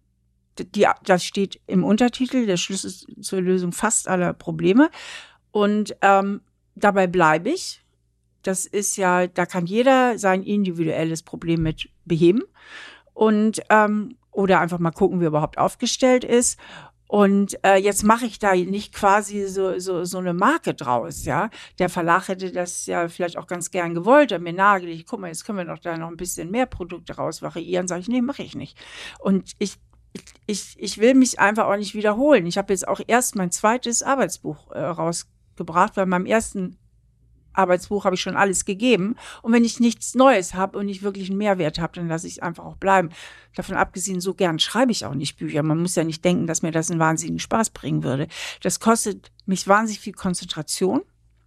Das steht im Untertitel, der Schlüssel zur Lösung fast aller Probleme. Und dabei bleibe ich. Das ist ja, da kann jeder sein individuelles Problem mit beheben. Und oder einfach mal gucken, wie er überhaupt aufgestellt ist. Und jetzt mache ich da nicht quasi so eine Marke draus, ja. Der Verlag hätte das ja vielleicht auch ganz gern gewollt, hat mir nahegelegt, guck mal, jetzt können wir doch da noch ein bisschen mehr Produkte raus variieren. Sage ich, nee, mache ich nicht. Und ich will mich einfach auch nicht wiederholen. Ich habe jetzt auch erst mein zweites Arbeitsbuch rausgebracht, weil beim ersten Arbeitsbuch habe ich schon alles gegeben. Und wenn ich nichts Neues habe und nicht wirklich einen Mehrwert habe, dann lasse ich es einfach auch bleiben. Davon abgesehen, so gern schreibe ich auch nicht Bücher. Man muss ja nicht denken, dass mir das einen wahnsinnigen Spaß bringen würde. Das kostet mich wahnsinnig viel Konzentration,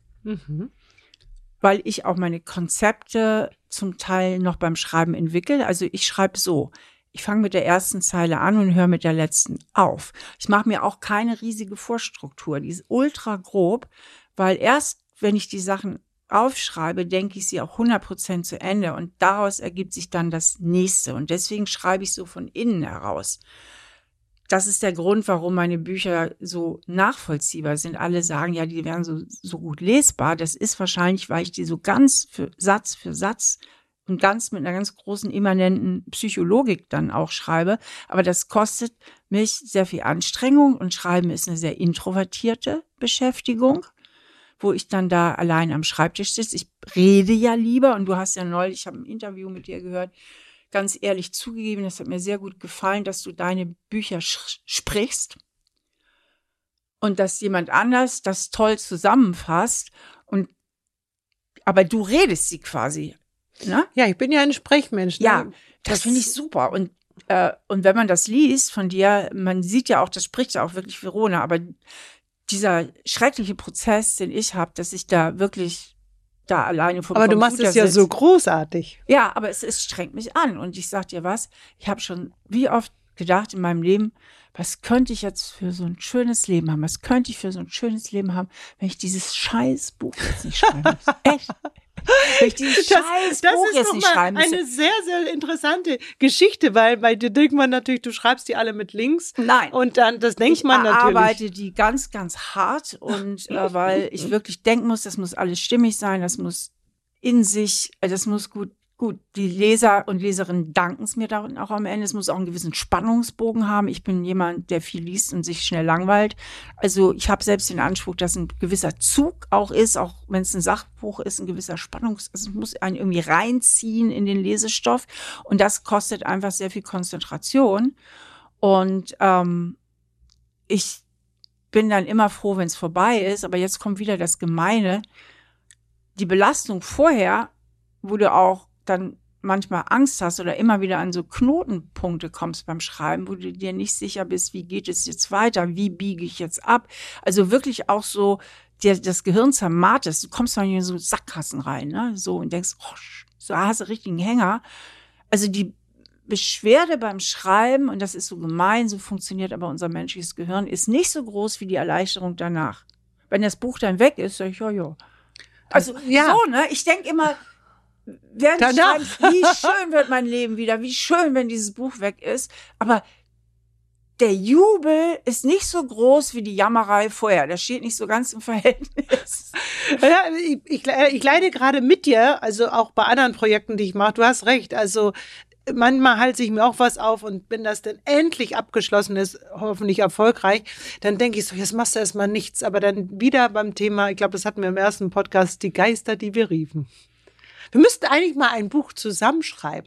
weil ich auch meine Konzepte zum Teil noch beim Schreiben entwickle. Also ich schreibe so. Ich fange mit der ersten Zeile an und höre mit der letzten auf. Ich mache mir auch keine riesige Vorstruktur. Die ist ultra grob, weil erst wenn ich die Sachen aufschreibe, denke ich sie auch 100% zu Ende und daraus ergibt sich dann das Nächste. Und deswegen schreibe ich so von innen heraus. Das ist der Grund, warum meine Bücher so nachvollziehbar sind. Alle sagen, ja, die wären so gut lesbar. Das ist wahrscheinlich, weil ich die so ganz für Satz und ganz mit einer ganz großen immanenten Psychologik dann auch schreibe. Aber das kostet mich sehr viel Anstrengung und Schreiben ist eine sehr introvertierte Beschäftigung, wo ich dann da allein am Schreibtisch sitze. Ich rede ja lieber und du hast ja neulich, ich habe ein Interview mit dir gehört, ganz ehrlich zugegeben, das hat mir sehr gut gefallen, dass du deine Bücher sprichst und dass jemand anders das toll zusammenfasst aber du redest sie quasi. Ne? Ja, ich bin ja ein Sprechmensch. Ne? Ja, das finde ich super und wenn man das liest von dir, man sieht ja auch, das spricht ja auch wirklich Verona, aber dieser schreckliche Prozess, den ich habe, dass ich da wirklich da alleine vor dem Aber du machst es ja so großartig. Ja, aber es strengt mich an. Und ich sag dir was, ich habe schon wie oft gedacht in meinem Leben, was könnte ich jetzt für so ein schönes Leben haben? Was könnte ich für so ein schönes Leben haben, wenn ich dieses scheiß Buch jetzt nicht schreiben muss? Echt? Wenn ich dieses scheiß Buch jetzt nicht schreiben muss. Das ist eine sehr, sehr interessante Geschichte, weil bei dir denkt man natürlich, du schreibst die alle mit links. Nein. Und dann, das denkt man natürlich. Ich arbeite die ganz, ganz hart und weil ich wirklich denken muss, das muss alles stimmig sein, das muss in sich, das muss gut, die Leser und Leserinnen danken es mir da auch am Ende. Es muss auch einen gewissen Spannungsbogen haben. Ich bin jemand, der viel liest und sich schnell langweilt. Also ich habe selbst den Anspruch, dass ein gewisser Zug auch ist, auch wenn es ein Sachbuch ist, ein gewisser also es muss einen irgendwie reinziehen in den Lesestoff. Und das kostet einfach sehr viel Konzentration. Und ich bin dann immer froh, wenn es vorbei ist. Aber jetzt kommt wieder das Gemeine. die Belastung vorher, wo du auch dann manchmal Angst hast oder immer wieder an so Knotenpunkte kommst beim Schreiben, wo du dir nicht sicher bist, wie geht es jetzt weiter, wie biege ich jetzt ab. Also wirklich auch so, das Gehirn zermartest. Du kommst manchmal in so Sackgassen rein, ne? So, und denkst, oh, so hast du richtigen Hänger. Also die Beschwerde beim Schreiben, und das ist so gemein, so funktioniert aber unser menschliches Gehirn, ist nicht so groß wie die Erleichterung danach. Wenn das Buch dann weg ist, sag ich, ja. Also so, ne? Ich denke immer, während ich schreibe, wie schön wird mein Leben wieder, wie schön, wenn dieses Buch weg ist. Aber der Jubel ist nicht so groß wie die Jammerei vorher. Das steht nicht so ganz im Verhältnis. Ja, ich leide gerade mit dir, also auch bei anderen Projekten, die ich mache. Du hast recht. Also manchmal halte ich mir auch was auf und wenn das dann endlich abgeschlossen ist, hoffentlich erfolgreich, dann denke ich so, jetzt machst du erstmal nichts. Aber dann wieder beim Thema, ich glaube, das hatten wir im ersten Podcast, die Geister, die wir riefen. Wir müssten eigentlich mal ein Buch zusammenschreiben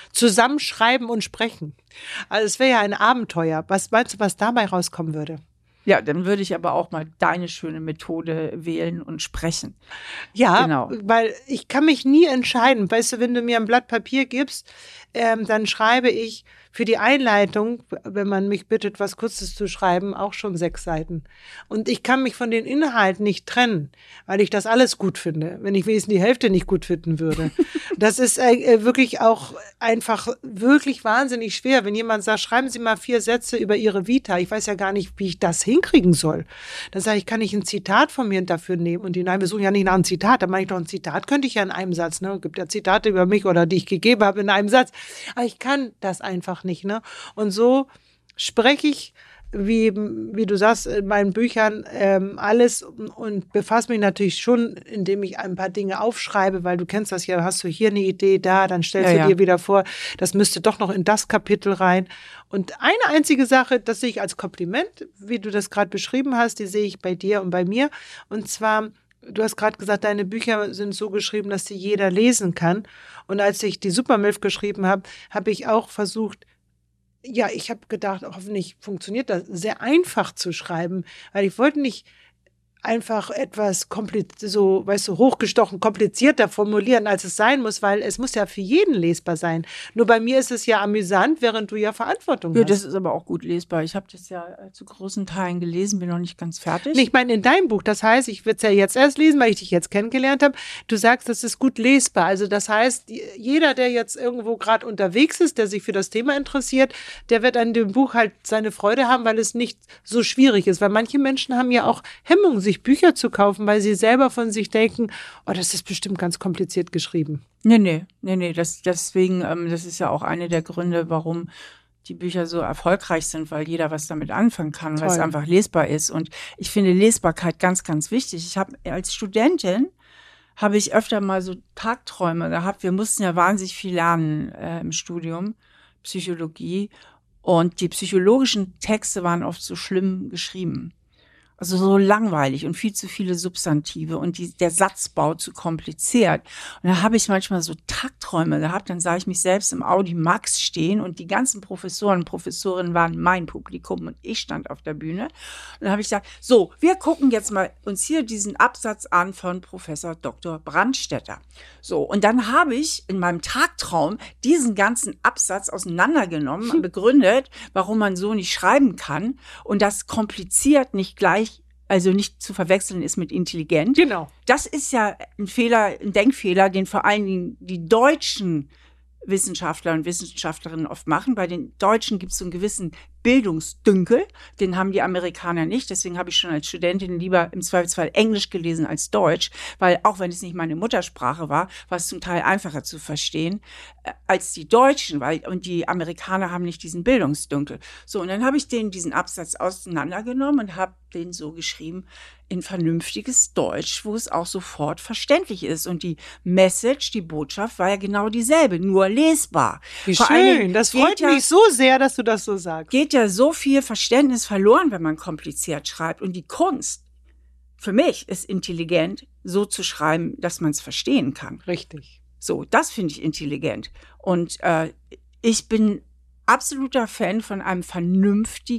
und sprechen. Also es wäre ja ein Abenteuer. Was meinst du, was dabei rauskommen würde? Ja, dann würde ich aber auch mal deine schöne Methode wählen und sprechen. Ja, genau. Weil ich kann mich nie entscheiden. Weißt du, wenn du mir ein Blatt Papier gibst, dann schreibe ich für die Einleitung, wenn man mich bittet, was Kurzes zu schreiben, auch schon 6 Seiten. Und ich kann mich von den Inhalten nicht trennen, weil ich das alles gut finde, wenn ich wenigstens die Hälfte nicht gut finden würde. Das ist wirklich auch einfach wirklich wahnsinnig schwer, wenn jemand sagt, schreiben Sie mal 4 Sätze über Ihre Vita. Ich weiß ja gar nicht, wie ich das hinkriegen soll. Dann sage ich, kann ich ein Zitat von mir dafür nehmen? Und die, nein, wir suchen ja nicht nach einem Zitat. Da meine ich doch, ein Zitat könnte ich ja in einem Satz. Ne? Es gibt ja Zitate über mich oder die ich gegeben habe in einem Satz. Aber ich kann das einfach nicht. Ne? Und so spreche ich, wie du sagst, in meinen Büchern alles und befasse mich natürlich schon, indem ich ein paar Dinge aufschreibe, weil du kennst das ja, hast du hier eine Idee da, dann stellst du dir wieder vor, das müsste doch noch in das Kapitel rein. Und eine einzige Sache, das sehe ich als Kompliment, wie du das gerade beschrieben hast, die sehe ich bei dir und bei mir. Und zwar, du hast gerade gesagt, deine Bücher sind so geschrieben, dass sie jeder lesen kann. Und als ich die Supermilf geschrieben habe, habe ich auch versucht, ja, ich habe gedacht, hoffentlich funktioniert das, sehr einfach zu schreiben, weil ich wollte nicht einfach etwas so, weißt du, hochgestochen, komplizierter formulieren, als es sein muss, weil es muss ja für jeden lesbar sein. Nur bei mir ist es ja amüsant, während du ja Verantwortung hast. Ja, das ist aber auch gut lesbar. Ich habe das ja zu großen Teilen gelesen, bin noch nicht ganz fertig. Ich meine, in deinem Buch, das heißt, ich würde es ja jetzt erst lesen, weil ich dich jetzt kennengelernt habe, du sagst, das ist gut lesbar. Also das heißt, jeder, der jetzt irgendwo gerade unterwegs ist, der sich für das Thema interessiert, der wird an dem Buch halt seine Freude haben, weil es nicht so schwierig ist. Weil manche Menschen haben ja auch Hemmungen, sich Bücher zu kaufen, weil sie selber von sich denken, oh, das ist bestimmt ganz kompliziert geschrieben. Nee, deswegen, das ist ja auch einer der Gründe, warum die Bücher so erfolgreich sind, weil jeder was damit anfangen kann, weil es einfach lesbar ist. Und ich finde Lesbarkeit ganz, ganz wichtig. Ich habe als Studentin habe ich öfter mal so Tagträume gehabt. Wir mussten ja wahnsinnig viel lernen im Studium, Psychologie. Und die psychologischen Texte waren oft so schlimm geschrieben. Also so langweilig und viel zu viele Substantive und der Satzbau zu kompliziert. Und da habe ich manchmal so Tagträume gehabt, dann sah ich mich selbst im Audi Max stehen und die ganzen Professoren und Professorinnen waren mein Publikum und ich stand auf der Bühne. Und dann habe ich gesagt, so, wir gucken jetzt mal uns hier diesen Absatz an von Professor Dr. Brandstätter. So, und dann habe ich in meinem Tagtraum diesen ganzen Absatz auseinandergenommen und begründet, warum man so nicht schreiben kann und das kompliziert nicht gleich, also nicht zu verwechseln ist mit intelligent. Genau. Das ist ja ein Denkfehler, den vor allen Dingen die deutschen Wissenschaftler und Wissenschaftlerinnen oft machen. Bei den Deutschen gibt es so einen gewissen Bildungsdünkel, den haben die Amerikaner nicht. Deswegen habe ich schon als Studentin lieber im Zweifelsfall Englisch gelesen als Deutsch, weil auch wenn es nicht meine Muttersprache war es zum Teil einfacher zu verstehen als die Deutschen, und die Amerikaner haben nicht diesen Bildungsdünkel. So, und dann habe ich diesen Absatz auseinandergenommen und habe den so geschrieben in vernünftiges Deutsch, wo es auch sofort verständlich ist. Und die Message, die Botschaft war ja genau dieselbe, nur lesbar. Wie schön, das freut mich so sehr, dass du das so sagst. Geht ja so viel Verständnis verloren, wenn man kompliziert schreibt. Und die Kunst, für mich, ist intelligent, so zu schreiben, dass man es verstehen kann. Richtig. So, das finde ich intelligent. Und ich bin absoluter Fan von einem vernünftigen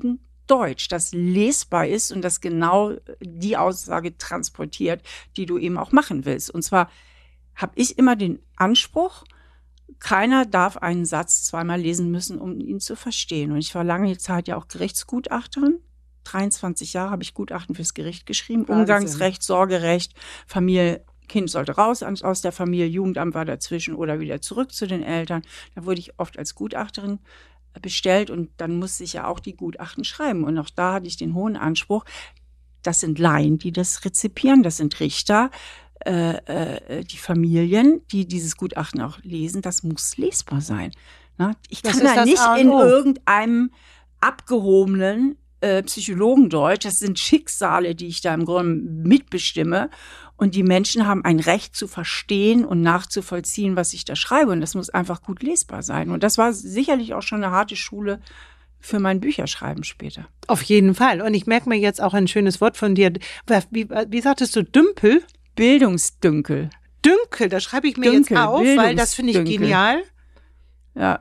Deutsch, das lesbar ist und das genau die Aussage transportiert, die du eben auch machen willst. Und zwar habe ich immer den Anspruch, keiner darf einen Satz zweimal lesen müssen, um ihn zu verstehen. Und ich war lange Zeit ja auch Gerichtsgutachterin. 23 Jahre habe ich Gutachten fürs Gericht geschrieben. Wahnsinn. Umgangsrecht, Sorgerecht, Familie, Kind sollte raus aus der Familie, Jugendamt war dazwischen oder wieder zurück zu den Eltern. Da wurde ich oft als Gutachterin bestellt und dann musste ich ja auch die Gutachten schreiben. Und auch da hatte ich den hohen Anspruch, das sind Laien, die das rezipieren, das sind Richter, die Familien, die dieses Gutachten auch lesen, das muss lesbar sein. Na, ich kann da nicht in irgendeinem abgehobenen Psychologendeutsch, das sind Schicksale, die ich da im Grunde mitbestimme. Und die Menschen haben ein Recht zu verstehen und nachzuvollziehen, was ich da schreibe. Und das muss einfach gut lesbar sein. Und das war sicherlich auch schon eine harte Schule für mein Bücherschreiben später. Auf jeden Fall. Und ich merke mir jetzt auch ein schönes Wort von dir. Wie sagtest du, Dümpel? Bildungsdünkel. Dünkel, das schreibe ich mir jetzt auf, weil das finde ich genial. Ja.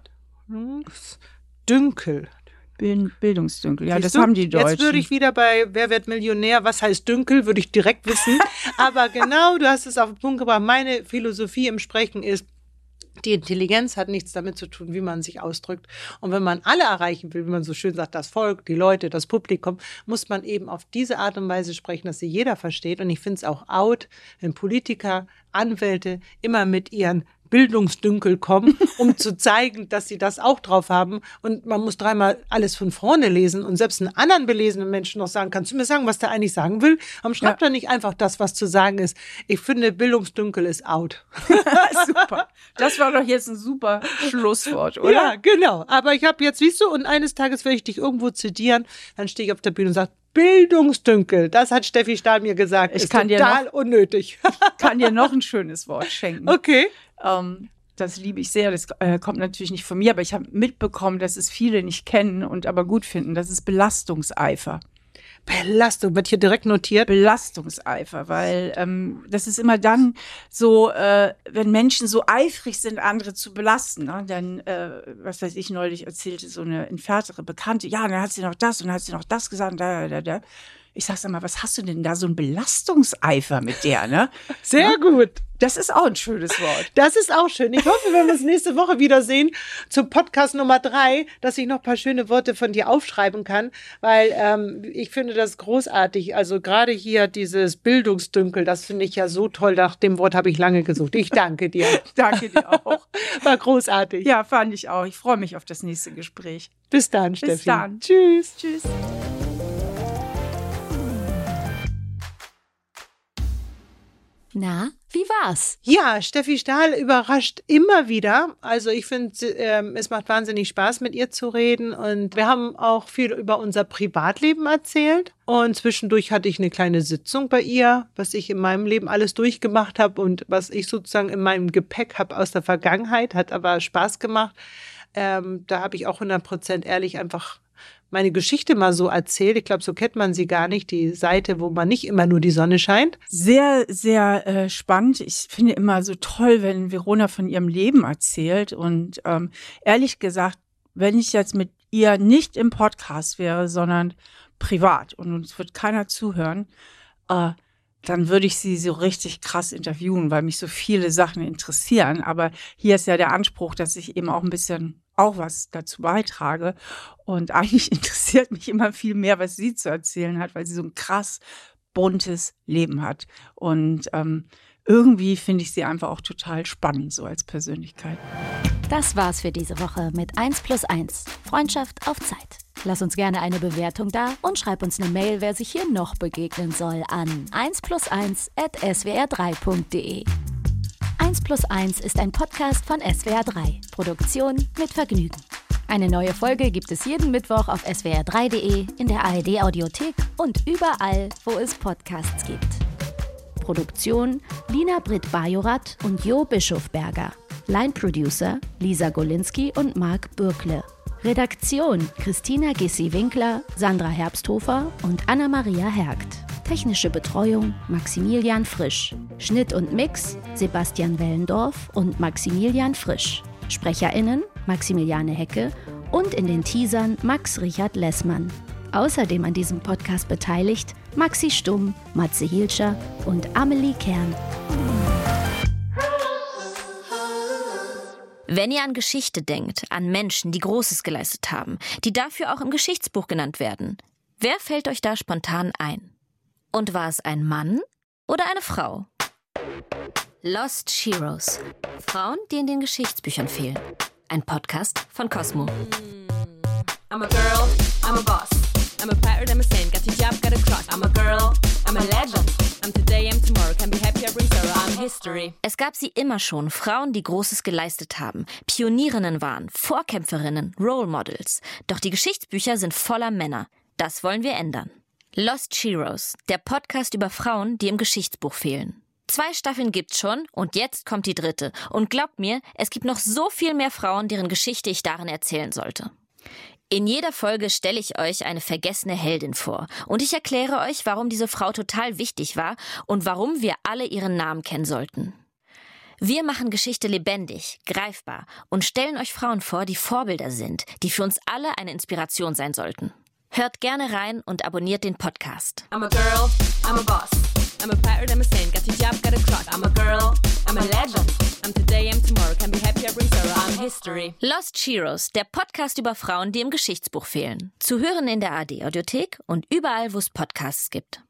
Dünkel. Bildungsdünkel, ja, das haben die Deutschen. Jetzt würde ich wieder bei Wer wird Millionär, was heißt Dünkel, würde ich direkt wissen. Aber genau, du hast es auf den Punkt gebracht. Meine Philosophie im Sprechen ist, die Intelligenz hat nichts damit zu tun, wie man sich ausdrückt. Und wenn man alle erreichen will, wie man so schön sagt, das Volk, die Leute, das Publikum, muss man eben auf diese Art und Weise sprechen, dass sie jeder versteht. Und ich finde es auch out, wenn Politiker, Anwälte immer mit ihren Bildungsdünkel kommen, um zu zeigen, dass sie das auch drauf haben. Und man muss dreimal alles von vorne lesen und selbst einen anderen belesenen Menschen noch sagen, kannst du mir sagen, was der eigentlich sagen will? Aber schreibt doch nicht einfach das, was zu sagen ist. Ich finde, Bildungsdünkel ist out. Super. Das war doch jetzt ein super Schlusswort, oder? Ja, genau. Aber ich habe jetzt, siehst du, und eines Tages werde ich dich irgendwo zitieren, dann stehe ich auf der Bühne und sage, Bildungsdünkel, das hat Steffi Stahl mir gesagt, ist total unnötig. Ich kann dir noch ein schönes Wort schenken. Okay. Das liebe ich sehr. Das kommt natürlich nicht von mir, aber ich habe mitbekommen, dass es viele nicht kennen und aber gut finden. Das ist Belastungseifer. Belastung, wird hier direkt notiert. Belastungseifer, weil das ist immer dann so, wenn Menschen so eifrig sind, andere zu belasten. Ne? Dann, was weiß ich, neulich erzählte so eine entferntere Bekannte, ja, dann hat sie noch das und dann hat sie noch das gesagt. Da. Ich sag mal, was hast du denn da so ein Belastungseifer mit der, ne? Sehr gut. Das ist auch ein schönes Wort. Das ist auch schön. Ich hoffe, wenn wir uns nächste Woche wiedersehen zum Podcast Nummer 3, dass ich noch ein paar schöne Worte von dir aufschreiben kann, weil ich finde das großartig. Also gerade hier dieses Bildungsdünkel, das finde ich ja so toll. Nach dem Wort habe ich lange gesucht. Ich danke dir. Danke dir auch. War großartig. Ja, fand ich auch. Ich freue mich auf das nächste Gespräch. Bis dann, Steffi. Bis dann. Tschüss. Tschüss. Na, wie war's? Ja, Steffi Stahl überrascht immer wieder. Also ich finde, es macht wahnsinnig Spaß, mit ihr zu reden. Und wir haben auch viel über unser Privatleben erzählt. Und zwischendurch hatte ich eine kleine Sitzung bei ihr, was ich in meinem Leben alles durchgemacht habe und was ich sozusagen in meinem Gepäck habe aus der Vergangenheit. Hat aber Spaß gemacht. Da habe ich auch 100% ehrlich einfach meine Geschichte mal so erzählt. Ich glaube, so kennt man sie gar nicht, die Seite, wo man nicht immer nur die Sonne scheint. Sehr, sehr spannend. Ich finde immer so toll, wenn Verona von ihrem Leben erzählt. Und ehrlich gesagt, wenn ich jetzt mit ihr nicht im Podcast wäre, sondern privat und uns wird keiner zuhören, dann würde ich sie so richtig krass interviewen, weil mich so viele Sachen interessieren. Aber hier ist ja der Anspruch, dass ich eben auch ein bisschen auch was dazu beitrage. Und eigentlich interessiert mich immer viel mehr, was sie zu erzählen hat, weil sie so ein krass buntes Leben hat. Und irgendwie finde ich sie einfach auch total spannend, so als Persönlichkeit. Das war's für diese Woche mit 1+1. Freundschaft auf Zeit. Lass uns gerne eine Bewertung da und schreib uns eine Mail, wer sich hier noch begegnen soll, an 1+1@swr3.de. 1+1 ist ein Podcast von SWR3. Produktion mit Vergnügen. Eine neue Folge gibt es jeden Mittwoch auf swr3.de, in der ARD-Audiothek und überall, wo es Podcasts gibt. Produktion Lina Britt-Bajorath und Jo Bischofberger. Line-Producer Lisa Golinski und Marc Bürkle. Redaktion Christina Gissi-Winkler, Sandra Herbsthofer und Anna-Maria Hergt. Technische Betreuung Maximilian Frisch. Schnitt und Mix Sebastian Wellendorf und Maximilian Frisch. SprecherInnen Maximiliane Hecke und in den Teasern Max Richard Lessmann. Außerdem an diesem Podcast beteiligt Maxi Stumm, Matze Hielscher und Amelie Kern. Wenn ihr an Geschichte denkt, an Menschen, die Großes geleistet haben, die dafür auch im Geschichtsbuch genannt werden, wer fällt euch da spontan ein? Und war es ein Mann oder eine Frau? Lost Heroes. Frauen, die in den Geschichtsbüchern fehlen. Ein Podcast von Cosmo. I'm a girl, I'm a boss. I'm a pirate, I'm a saint, got your job, got a cross. I'm a girl, I'm a legend. I'm today, I'm tomorrow, can be happy, I bring sorrow, I'm history. Es gab sie immer schon, Frauen, die Großes geleistet haben, Pionierinnen waren, Vorkämpferinnen, Role Models. Doch die Geschichtsbücher sind voller Männer. Das wollen wir ändern. Lost Heroes, der Podcast über Frauen, die im Geschichtsbuch fehlen. 2 Staffeln gibt's schon und jetzt kommt die 3. Und glaubt mir, es gibt noch so viel mehr Frauen, deren Geschichte ich darin erzählen sollte. In jeder Folge stelle ich euch eine vergessene Heldin vor und ich erkläre euch, warum diese Frau total wichtig war und warum wir alle ihren Namen kennen sollten. Wir machen Geschichte lebendig, greifbar und stellen euch Frauen vor, die Vorbilder sind, die für uns alle eine Inspiration sein sollten. Hört gerne rein und abonniert den Podcast. I'm a girl, I'm a boss. I'm a pirate, I'm a saint, got your job, got a cross. I'm a girl, I'm a legend. I'm today, I'm tomorrow, can be happy, I bring sorrow, I'm history. Lost Heroes, der Podcast über Frauen, die im Geschichtsbuch fehlen. Zu hören in der ARD Audiothek und überall, wo es Podcasts gibt.